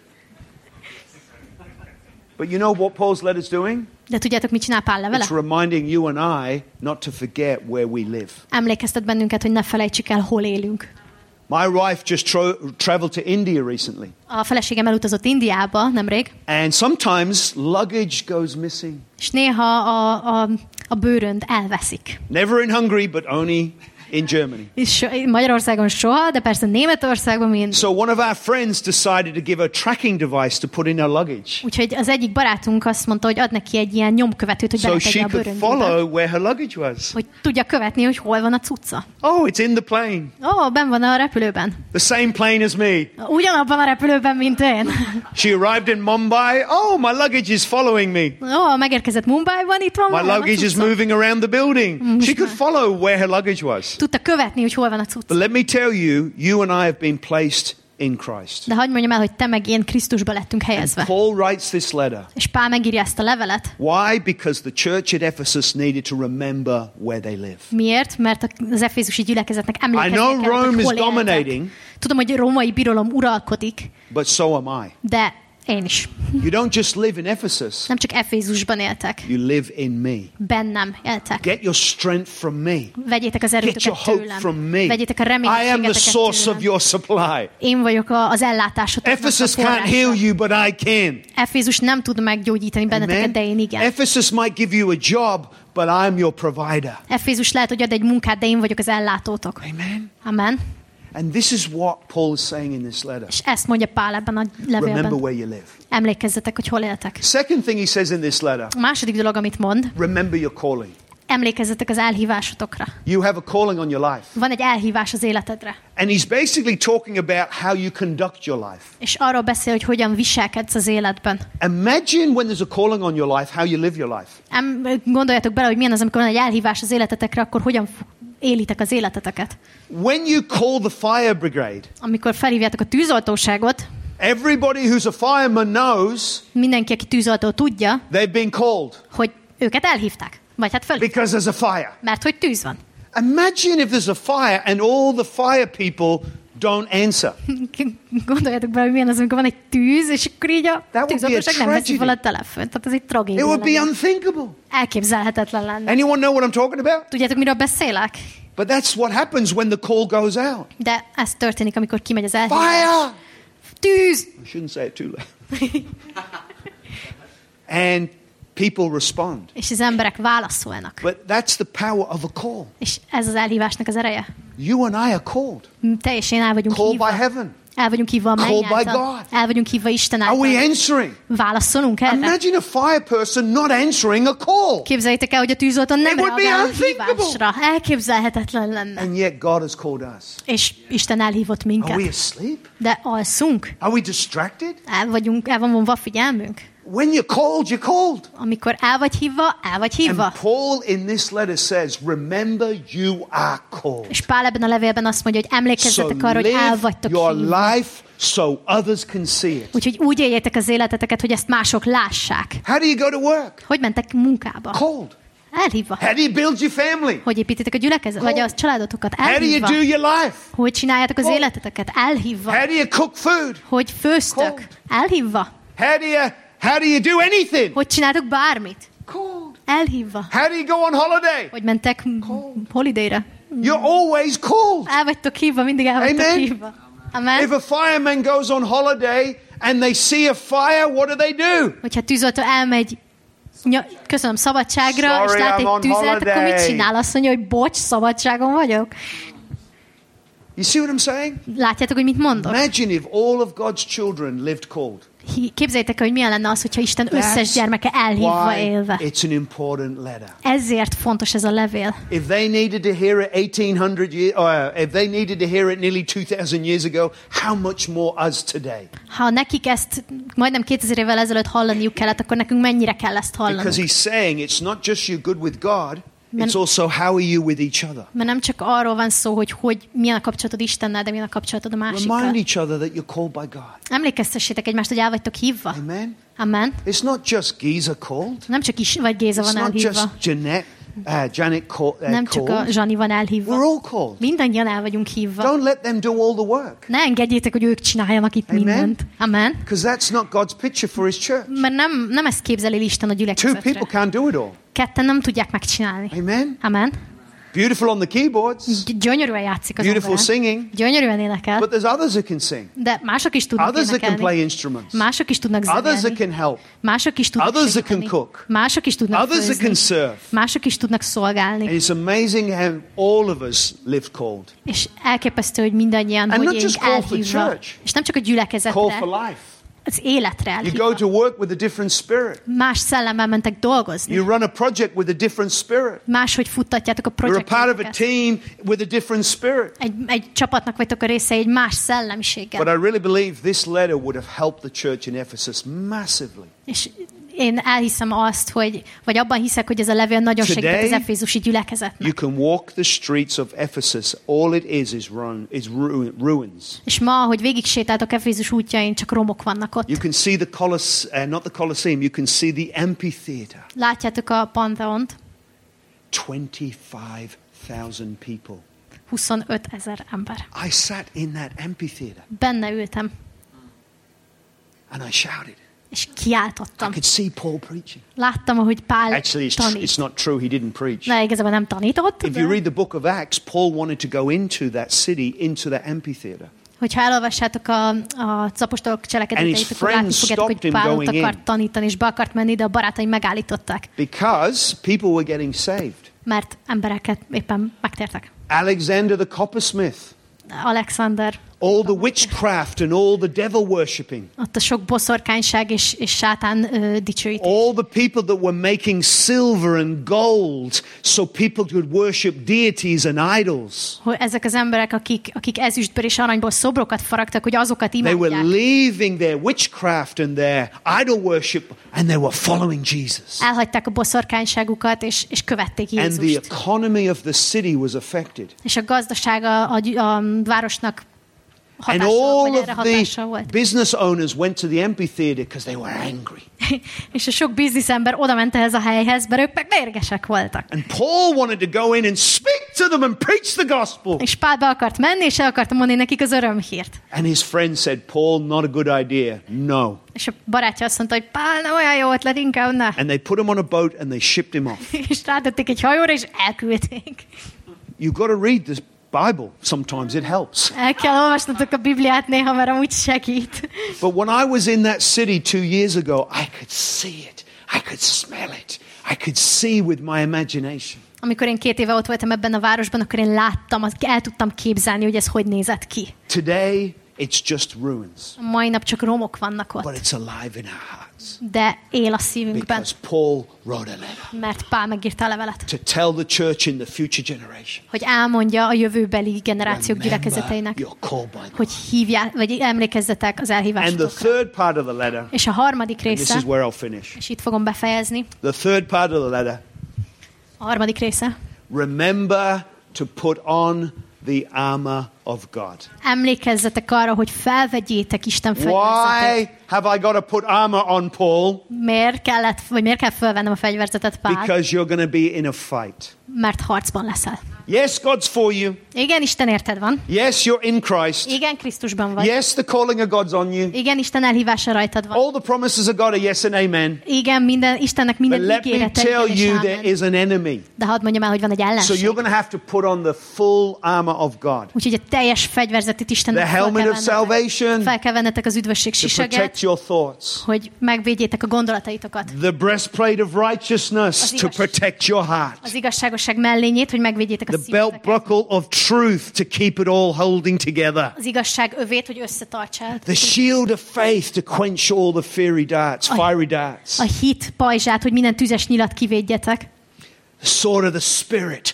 But you know what Paul's letter's doing? De tudjátok, mit csinál Pál levele? It's reminding you and I not to forget where we live. Emlékeztet bennünket, hogy ne felejtsük el, hol élünk. My wife just tra- traveled to India recently. A feleségem elutazott Indiába nemrég. And sometimes luggage goes missing. És néha a, a, a bőrönd elveszik. Never in Hungary, but only in Germany. És Magyarországon soha, de persze Németországban mind. So one of our friends decided to give a tracking device to put in her luggage. Úgyhogy az egyik barátunk azt mondta, hogy ad neki egy ilyen nyomkövetőt, hogy So beletegye she a could bőröndjébe. follow where her luggage was. Hogy tudja követni, hogy hol van a cucca. Oh, it's in the plane. Ó, oh, benn van a repülőben. The same plane as me. Ugyanabban a repülőben, mint én. She arrived in Mumbai. Oh, my luggage is following me. Ó, oh, megérkezett Mumbaiban, itt van. My luggage is moving around the building. She could follow where her luggage was. Tudta követni, hogy hol van a cucca. But let me tell you, you and I have been placed in Christ. De hagyd mondjam el, hogy te meg én Krisztusba lettünk helyezve. Paul writes this letter. És Pál megírja ezt a levelet. Why? Because the church at Ephesus needed to remember where they live. Miért? Mert az efézusi gyülekezetnek emlékezni I know kellett, Rome hogy is hol éltek. dominating. Tudom, hogy római birodalom uralkodik, But so am I. de én is. You don't just live in Ephesus. Nem csak Efézusban éltek. You live in me. Bennem éltek. Get your strength from me. Vegyétek az Get your erőtöket hope tőlem. from me. Vegyétek a I am the reménységeteket source of tőlem. your supply. Én vagyok a, az ellátásotoknak a Ephesus can't forrása. heal you, but I can. Efézus nem tud meggyógyítani benneteket, Amen. de én igen. Ephesus might give you a job, but I'm your provider. Efézus lehet, hogy ad egy munkát, de én vagyok az ellátótok. Amen. Amen. And this is what Paul is saying in this letter. És ezt mondja Pál ebben a Remember levélben. where you live. Emlékezzetek, hogy hol éltek. Second thing he says in this letter, A második dolog, amit mond, remember your calling. emlékezzetek az elhívásotokra. You have a calling on your life. Van egy elhívás az életedre. And he's basically talking about how you conduct your life. És arról beszél, hogy hogyan viselkedsz az életben. Imagine when there's a calling on your life, how you live your life. Em, gondoljatok bele, hogy milyen az, amikor van egy elhívás az életetekre, akkor hogyan f- élitek az életeteket. When you call the fire brigade, Amikor felhívjátok a tűzoltóságot, everybody who's a fireman knows mindenki, aki tűzoltó tudja, they've been called hogy őket elhívták. Vagy hát fölhívták, because there's a fire. mert hogy tűz van. Imagine if there's a fire and all the fire people don't answer. Gondoljátok bele, hogy milyen az, amikor van egy tűz, és akkor így a That would be a tűzoltóság nem veszi tragedy. fel a telefont. Tehát ez egy It tragédia would be lenne. unthinkable. Elképzelhetetlen lenne. Anyone know what I'm talking about? Tudjátok, miről beszélek? But that's what happens when the call goes out. De ez történik, amikor kimegy az elhívás. Fire! Tűz! I shouldn't say it too loud. And people respond. És az emberek válaszolnak. But that's the power of a call. És ez az elhívásnak az ereje. You and I are called. Te és én el vagyunk Called hívva. by heaven. El vagyunk hívva a Called menny by által. God. El vagyunk hívva Isten Are we által. answering? Válaszolunk erre? Imagine a fire person not answering a call. Képzeljétek el, hogy a tűzoltó nem It would be reagál a unthinkable. hívásra. Elképzelhetetlen lenne. And yet God has called us. És Isten elhívott Are we minket. asleep? De alszunk. Are we distracted? El, vagyunk, el van vonva a figyelmünk. When you're called, you're called. Amikor el vagy hívva, el vagy hívva. And Paul in this letter says, remember you are called. És Pál ebben a levélben azt mondja, hogy So emlékezzetek arra, hogy el live vagytok your hívva. life so others can see it. Úgyhogy úgy éljétek az életeteket, hogy ezt mások lássák. How do you go to work? Hogy mentek munkába? Called. Elhívva. How do you build your family? Hogy építitek a gyülekezet, vagy a családotokat? How do you Elhívva. do your life? Hogy csináljátok az Called. életeteket? Elhívva. How do you cook food? Hogy főztök? Called. Elhívva. How do you how do you do anything? Hogy csináltok bármit? Called. Elhívva. How do you go on holiday? Hogy mentek holidayre? You're always called. El vagytok hívva, mindig el vagytok Amen. hívva. Amen. If a fireman goes on holiday and they see a fire, what do they do? Hogyha tűzoltó elmegy ny- köszönöm, szabadságra, Sorry, és lát I'm egy on tüzet, akkor mit holiday. csinál? Azt mondja, hogy bocs, szabadságon vagyok. You see what I'm saying? Látjátok, hogy mit mondok? Imagine if all of God's children lived called. Hi- Képzeljétek el, hogy milyen lenne az, hogyha Isten összes That's gyermeke elhívva why élve. it's an important letter. Ezért fontos ez a levél. If they needed to hear it eighteen hundred years, or if they needed to hear it nearly two thousand years ago, how much more us today? Ha nekik ezt majdnem kétezer évvel ezelőtt hallaniuk kellett, akkor nekünk mennyire kell ezt Because hallanunk? he's saying it's not just you're good with God, Men- it's also how are you with each other. Mert nem csak arról van szó, hogy, hogy milyen a kapcsolatod Istennel, de milyen a kapcsolatod a másikkal. Remind each other that you're called by God. Emlékeztessétek egymást, hogy el vagytok hívva. Amen. Amen. It's not just Giza called. Nem csak is, vagy Géza It's van not elhívva. just Jeanette, uh, Janet call, uh, Nem csak a called. Zsani van We're elhívva. all called. Mindannyian el vagyunk hívva. Don't let them do all the work. Ne engedjétek, hogy ők csináljanak itt Amen. mindent. Amen. Because that's not God's picture for his church. Mert nem, nem ezt képzeli Isten a Two gyülekezetre. people can't do it all. Ketten nem tudják megcsinálni. Amen. Amen. Beautiful on the keyboards, Gy- Gyönyörűen játszik az beautiful ember. singing, Gyönyörűen énekel. but there's others who can sing. De mások is tudnak Others that can play énekelni. instruments. Mások is tudnak Others that zenélni. can help. Mások is tudnak Others that can segíteni. cook. Mások is tudnak Others that can főzni. serve. Mások is tudnak szolgálni. And it's amazing how all of us live called. És elképesztő, hogy mindannyian, And hogy not éljünk just call for elhívva. church. És nem csak a Call gyülekezetre, for life. az életre You elhívva. go to work with a different spirit. Más szellemmel mentek dolgozni. You run a project with a different spirit. Máshogy futtatjátok a You're a part of a projekteket. team with a different spirit. Egy, egy csapatnak vagytok a része egy más But szellemiséggel. I really believe this letter would have helped the church in Ephesus massively. És én elhiszem azt, hogy, vagy abban hiszek, hogy ez a levél nagyon segített az Today, efézusi gyülekezetnek. You can walk the streets of Ephesus. All it is is, run, is ru- ruins. És ma, hogy végig sétáltok Efézus útjain, csak romok vannak ott. You can see the Coloss- uh, not the Colosseum. You can see the amphitheater. Látjátok a Pantheont? twenty-five thousand people. huszonöt ezer ember. I sat in that amphitheater Benne ültem, and I shouted. és I kiáltottam. could see Paul preaching. Láttam, ahogy Pál Actually, it's, tanít. it's not true. He didn't preach. Na, igazából nem tanított, If you de read the book of Acts, Paul wanted to go into that city, into that amphitheater. hogyha elolvassátok a, a az apostolok And cselekedeteit, his akkor látni friends fogjátok, hogy stopped him Pál ott going in. akart tanítani, és be akart menni, de a barátai megállították, Because people were getting saved. mert embereket éppen megtértek. Alexander the coppersmith, Alexander, all the witchcraft and all the devil worshipping, ott a sok boszorkányság és, és sátán ö, dicsőítés. all the people that were making silver and gold so people could worship deities and idols. Hogy ezek az emberek, akik, akik ezüstből és aranyból szobrokat faragtak, hogy azokat They were imádják. leaving their witchcraft and their idol worship and they were following Jesus. Elhagyták a boszorkányságukat, és, és követték And the Jézust. economy of the city was affected. És a gazdasága a, gy- a városnak And hatással, all vagy erre of hatással the volt. business owners went to the amphitheater because they were angry. És a sok bizniszember oda ment ehhez a helyhez, mert ők meg mérgesek voltak. And Paul wanted to go in and speak to them and preach the gospel. És Pál be akart menni, és el akarta mondani nekik az örömhírt. And his friend said, Paul, not a good idea. No. És a barátja azt mondta, hogy Pál, nem olyan jó ötlet, inkább ne. And they put him on a boat and they shipped him off. És rátették egy hajóra, és elküldték. You've got to read this Bible. Sometimes it helps. El kell olvasnatok a Bibliát néha, mert amúgy segít. But when I was in that city two years ago, I could see it. I could smell it. I could see with my imagination. Amikor én két éve ott voltam ebben a városban, akkor én láttam, el tudtam képzelni, hogy ez hogy nézett ki. Today, it's just ruins. A mai nap csak romok vannak But ott, it's alive in our hearts. de él a szívünkben, Because Paul wrote a letter mert Pál megírta a levelet, to tell the church in the future generation. hogy elmondja a jövőbeli generációk Remember gyülekezeteinek, you're called by God. hogy hívják, vagy emlékezzetek az And the elhívásotokra. third part of the letter, És a harmadik and this része, is where I'll finish. és itt fogom befejezni, The third part of the letter, a harmadik része, remember to put on the armor of God. emlékezzetek arra, hogy felvegyétek Isten fegyverzetét. Why have I got to put armor on, Paul? Miért kellett, vagy miért kell felvennem a fegyverzetet, Pál? Because you're going to be in a fight. Mert harcban leszel. Yes, God's for you. Igen, Isten érted van. Yes, you're in Christ. Igen, Krisztusban vagy. Yes, the calling of God's on you. Igen, Isten elhívása rajtad van. All the promises of God are yes and amen. Igen, minden, Istennek But minden let me ígérete tell igen és you, there ámen. is an enemy. De hadd mondjam el, hogy van egy So ellenség. you're going to have to put on the full armor of God. Úgyhogy a teljes fegyverzetét Istennek The fel helmet kell of vennetek. salvation Fel kell vennetek az üdvösség to sisaget, protect your thoughts. hogy megvédjétek a gondolataitokat. The breastplate of righteousness Az to igaz- protect your heart. Az igazságosság mellényét, hogy megvédjétek a The belt szíveteket. buckle of truth to keep it all holding together. Az igazság övét, hogy összetartsál. The shield of faith to quench all the fiery darts, fiery darts. A hit pajzsát, hogy minden tüzes nyilat kivédjetek. The sword of the Spirit.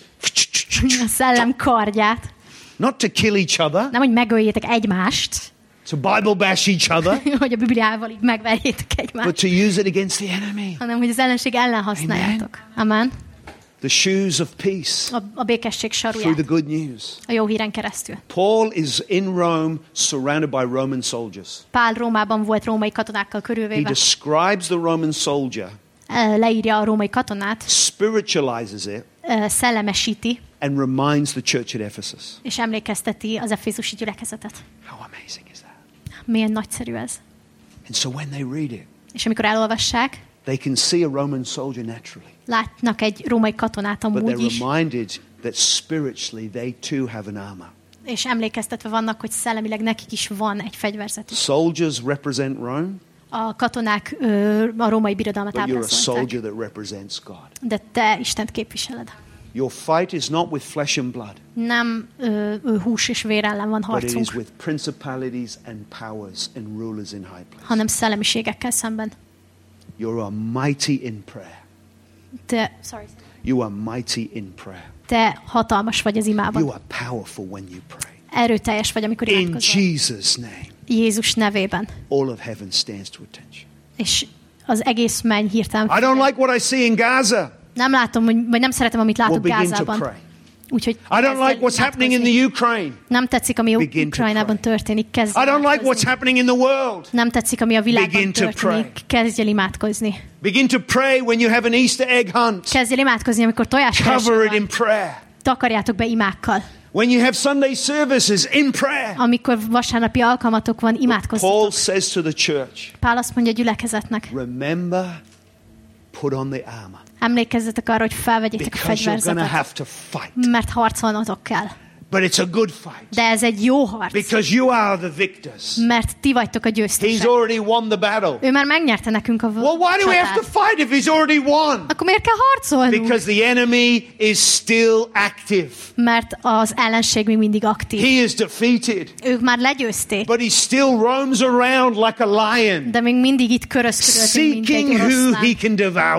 A szellem kardját. Not to kill each other, Nem, hogy megöljétek egymást, to Bible bash each other, hogy a Bibliával így megverjétek egymást, but to use it against the enemy. hanem hogy az ellenség ellen használjátok. Amen. The shoes of peace A, a békesség through the saruját. good news. A jó híren keresztül. Paul is in Rome surrounded by Roman soldiers. Pál Rómában volt római katonákkal He körülvéve. describes the Roman soldier, Ö, Leírja a római katonát, spiritualizes it, ö, szellemesíti, and reminds the church at Ephesus. és emlékezteti az efézusi gyülekezetet. How amazing is that? Milyen nagyszerű ez. And so when they read it, És amikor elolvassák, they can see a Roman soldier naturally, látnak egy római katonát but amúgy they're is, reminded that spiritually they too have an armor. és emlékeztetve vannak, hogy szellemileg nekik is van egy fegyverzetük. Soldiers represent Rome, A katonák ö, a római birodalmat but you're a ábrázolták, soldier that represents God. de te Istent képviseled. Your fight is not with flesh and blood, Nem ö, ö, hús és vér ellen van but it is harcunk, with principalities and powers and rulers in high places. hanem szellemiségekkel szemben. You're a mighty in prayer. Te, sorry, You are mighty in prayer. te hatalmas vagy az You imában. are powerful when you pray. Erőteljes vagy, amikor In imádkozol. Jesus' name, Jézus nevében. all of heaven stands to attention. És az egész menny hirtelen. I don't like what I see in Gaza. Nem látom, hogy, vagy nem szeretem, amit We'll látok begin to Gázában. pray. Úgyhogy I don't kezdj el like what's happening in imádkozni. the Ukraine. Nem tetszik, ami Begin to Ukrajnában pray. történik. Kezdj I don't like imádkozni. what's happening in the world. Nem tetszik, ami a világban Begin to történik. Kezdj el imádkozni. Begin to pray when you have an Easter egg hunt. Kezdj el imádkozni, amikor tojáskereső Cover it van. in prayer. Takarjátok be imákkal. When you have Sunday services, in prayer. Amikor vasárnapi alkalmatok van, Paul imádkozzatok. says to the church, Pál azt mondja a gyülekezetnek, remember, put on the armor. emlékezzetek arra, hogy felvegyétek a Because you're going to fegyverzetet, have to fight. mert harcolnotok kell. But it's a good fight. De ez egy jó harc, Because you are the victors. mert ti vagytok a He's győztesek. already won the battle. Ő már megnyerte nekünk a Well, why do we have to csatát. fight if he's already won? Akkor miért kell harcolnunk? Because the enemy is still active. Mert az ellenség még mindig aktív. He is defeated. Ők már legyőzték, But he still roams around like a lion, de még mindig itt körözkörültünk, mint seeking egy who he oroszlán. can devour.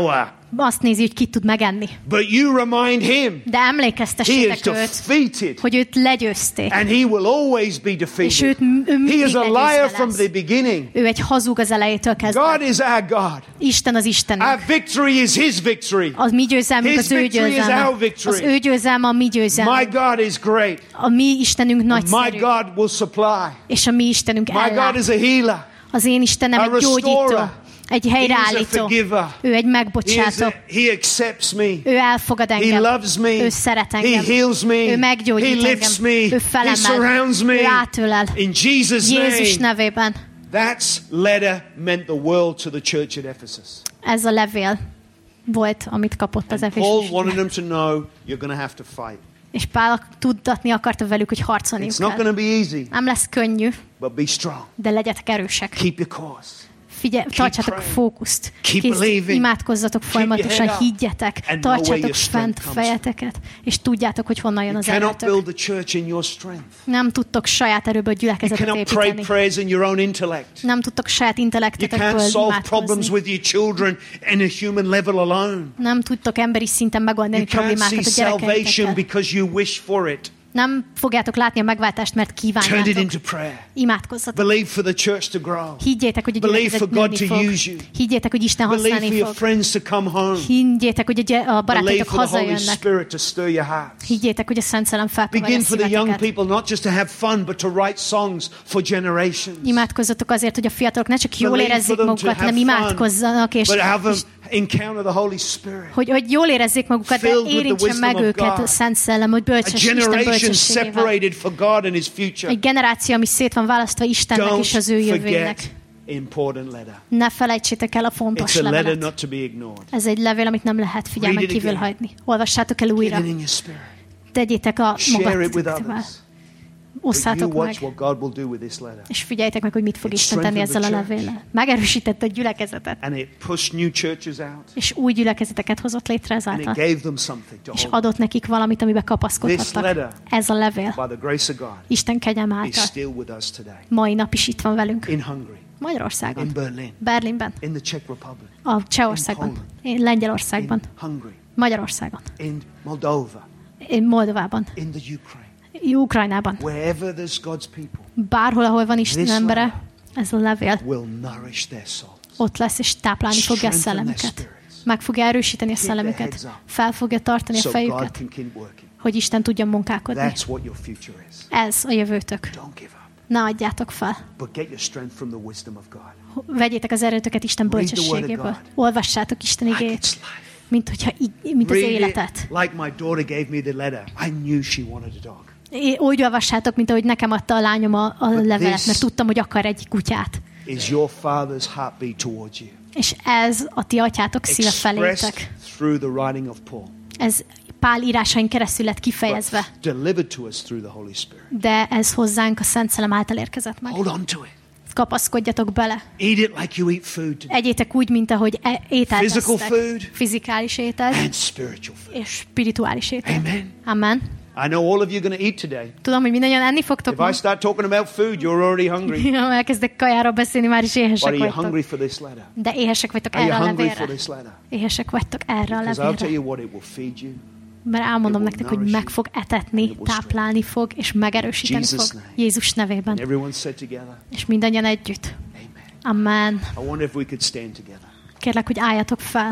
azt nézi, hogy ki tud megenni. But you remind him De he is emlékeztessétek őt, defeated hogy őt legyőzték. and he will always be És defeated. őt, ő He mindig is a liar legyőzve from lesz. the beginning. Ő egy hazug az elejétől kezdve. God is our God. Isten az Our Istenünk. victory is his victory. Az mi győzelmünk His az ő victory is győzelme. our victory. Az ő győzelme a mi My győzelmünk. God is great. A mi Istenünk My nagyszerű. God will supply. És a mi Istenünk My God ellát. is a healer. Az én Istenem a egy gyógyító. restorer. Egy He is a helyreállító. forgiver. Ő egy He, is megbocsátó. a, he accepts me. Ő elfogad He engem. loves me. Ő szeret He engem. heals me. Ő He meggyógyít lifts engem. me. Ő He felemel. surrounds me. Ő átölel. In Jesus' Jézus name. nevében. That's letter meant the world to the church at Ephesus. Ez a levél volt, amit kapott az And Paul wanted Efésusnak. them to know you're going to have to fight. És Pál tudtatni akarta velük, hogy harcolniuk It's not kell. going to be easy, Nem lesz könnyű, but be strong. de legyetek erősek. Keep your course. Figyelj, tartsátok praying. fókuszt. Keep Kész, believing. imádkozzatok your folyamatosan, head up. higgyetek, And know where tartsátok your strength fent comes fejeteket, és tudjátok, hogy honnan jön You az cannot erőtök. build the church in your strength. Nem tudtok saját erőből You gyülekezetet cannot pray építeni. prayers in your own intellect. Nem tudtok saját You intellektetekből can't solve problems imádkozni. with your children in a human level alone. Nem tudtok emberi szinten megoldani You can't see problémákat a salvation gyerekeitekkel. because you wish for it. Nem fogjátok látni a megváltást, mert Turn it kívánjátok. into prayer. Imádkozzatok. Believe for the church to grow. Higgyétek, hogy a Believe gyülekezet for God nőni to fog. use you. Higgyétek, hogy Isten Believe for használni your fog. friends to come home. Higgyétek, hogy a gy- a Believe barátatok for the Holy hazajönnek. Spirit to stir your hearts. Higgyétek, hogy a Szent Szellem felkavarja Begin a for the young szíveteket. people not just to have fun, but to write songs for generations. Imádkozzatok azért, hogy a fiatalok ne csak jól Believe for érezzék them to magukat, have hanem fun, imádkozzanak, és, But have és them encounter the Holy Spirit. hogy, hogy jól érezzék magukat, de Filled with the érintse wisdom meg of őket God. a Szent Szellem, hogy A bölcsess, Isten generation bölcsességével. separated for God and His future. Egy generáció, ami szét van választva Istennek és az ő Don't jövőjének. forget important letter. Ne felejtsétek el a fontos It's a letter levelet. not to be ignored. Ez egy levél, amit nem lehet figyelmen Read it kívül again. hagyni. Olvassátok el Get újra. it in your spirit. Tegyétek a Share it with magatokkal. others. But you Osszátok watch meg. what God will do with this letter. És figyeljétek meg, hogy mit fog It Isten tenni ezzel a strengthened the levéllel. Megerősítette a gyülekezetet. And it pushed new churches out. És új gyülekezeteket hozott létre And it ezáltal. gave them something to És hold. adott nekik valamit, amiben This kapaszkodhattak. letter, Ez a levél. by the grace of God, Isten kegyelme is által. still with us today. Mai nap is itt van velünk. In Hungary, Magyarországon. in Berlin, Berlinben. in the Czech Republic, A Csehországban. In Én Lengyelországban. in Hungary, Magyarországon. in Moldova, Én Moldovában. in the Ukraine. Ukrajnában. Wherever there's God's people, Bárhol, ahol van Isten This embere, ez a levél will nourish their souls. ott lesz, és táplálni fogja a Strengthen their szellemüket. spirits. Meg fogja erősíteni a Keep their szellemüket. heads up. Fel fogja tartani a So God fejüket, can keep working. hogy Isten tudjon munkálkodni. That's what your future is. Ez a jövőtök. Don't give up, Ne adjátok fel. but get your strength from the wisdom of God. Vegyétek az erőtöket Isten Read the word of bölcsességéből. God. Olvassátok Isten Like igéjét, it's life. mint, hogyha, így- mint az Read életet. it like my daughter gave me the letter. I knew she wanted a dog. É- Úgy olvassátok, mint ahogy nekem adta a lányom a, a But levelet, this- mert tudtam, hogy akar egy kutyát. Is your father's heartbeat towards you. És ez a ti atyátok szíve felétek. Expressed through the writing of Paul, Ez Pál írásain keresztül lett kifejezve, but delivered to us through the Holy Spirit. de ez hozzánk a Szent Szellem által érkezett meg. Hold on to it. Kapaszkodjatok bele. Eat it like you eat food today. Egyétek úgy, mint ahogy e- ételt Physical esztek. food. Fizikális ételt And spiritual food. és spirituális ételt. Amen. Amen. I know all of you are going to eat today. Tudom, hogy mindannyian enni fogtok If I ma. start talking about food, you're already hungry. Ha elkezdek kajáról beszélni, már is But éhesek are you vagytok. hungry for this letter? De éhesek vagytok Are erre you a hungry for levélre. this letter? Éhesek vagytok erre a Because I'll tell levélre. you what, it will feed you. Mert elmondom It will nektek, hogy nourish meg you. fog etetni, And it will táplálni fog, és megerősíteni Jesus' fog. name. Jézus nevében. And everyone said together, És mindannyian együtt. Amen. Amen. I wonder if we could stand together. Kérlek, hogy álljatok fel.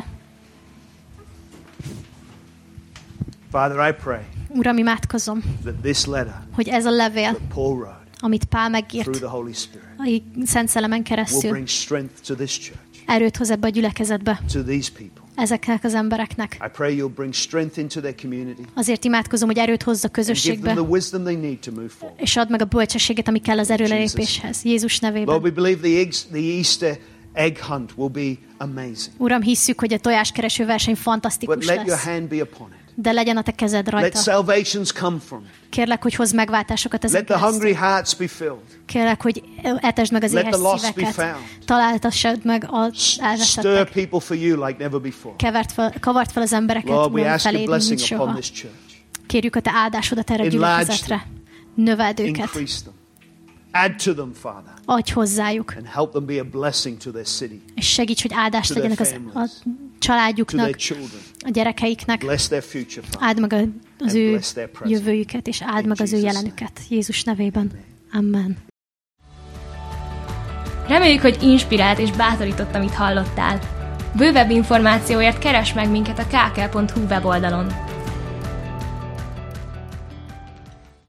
Father, I pray Uram, imádkozom, that this letter hogy ez a levél, that Paul wrote amit Pál through megírt, the Holy Spirit a Szent Szellemen will keresztül bring strength to this church, erőt hoz ebbe a gyülekezetbe, to these people. ezeknek az embereknek. I pray you'll bring strength into their community Azért imádkozom, hogy erőt hozz a and give them közösségbe, the wisdom they need to move forward. és add meg a bölcsességet, ami kell az erőlelépéshez. Jézus Lord, nevében. we believe the, eggs, the Easter egg hunt will be amazing. Uram, hisszük, hogy a tojáskereső verseny But fantasztikus let your lesz. hand be upon it. De legyen a te kezed Let rajta. salvations come from it. Kérlek, hogy hozz megváltásokat Let ezen the hungry keresztül. hearts be filled. Kérlek, hogy etesd meg az Let éhes the lost be szíveket. found. Találtassad meg az Stir elveszettek. people for you like never before. Kevert fel, kavart fel az embereket, Lord, we nem ask your feléd, mint blessing upon soha. this church. Kérjük a te áldásodat erre a Enlarge gyülekezetre. Növeld őket. Increase them. Add to them, Father, Adj hozzájuk. and help them be a blessing to their city. És segíts, hogy áldást To their legyenek az, a families. családjuknak, their children. a gyerekeiknek. Bless their future, Father. Áld meg a- az And ő bless their present. jövőjüket, és áld In meg az ő Jesus' jelenüket. Jézus nevében. Amen. Reméljük, hogy inspirált és bátorított, amit hallottál. Bővebb információért keresd meg minket a k k pont h u weboldalon.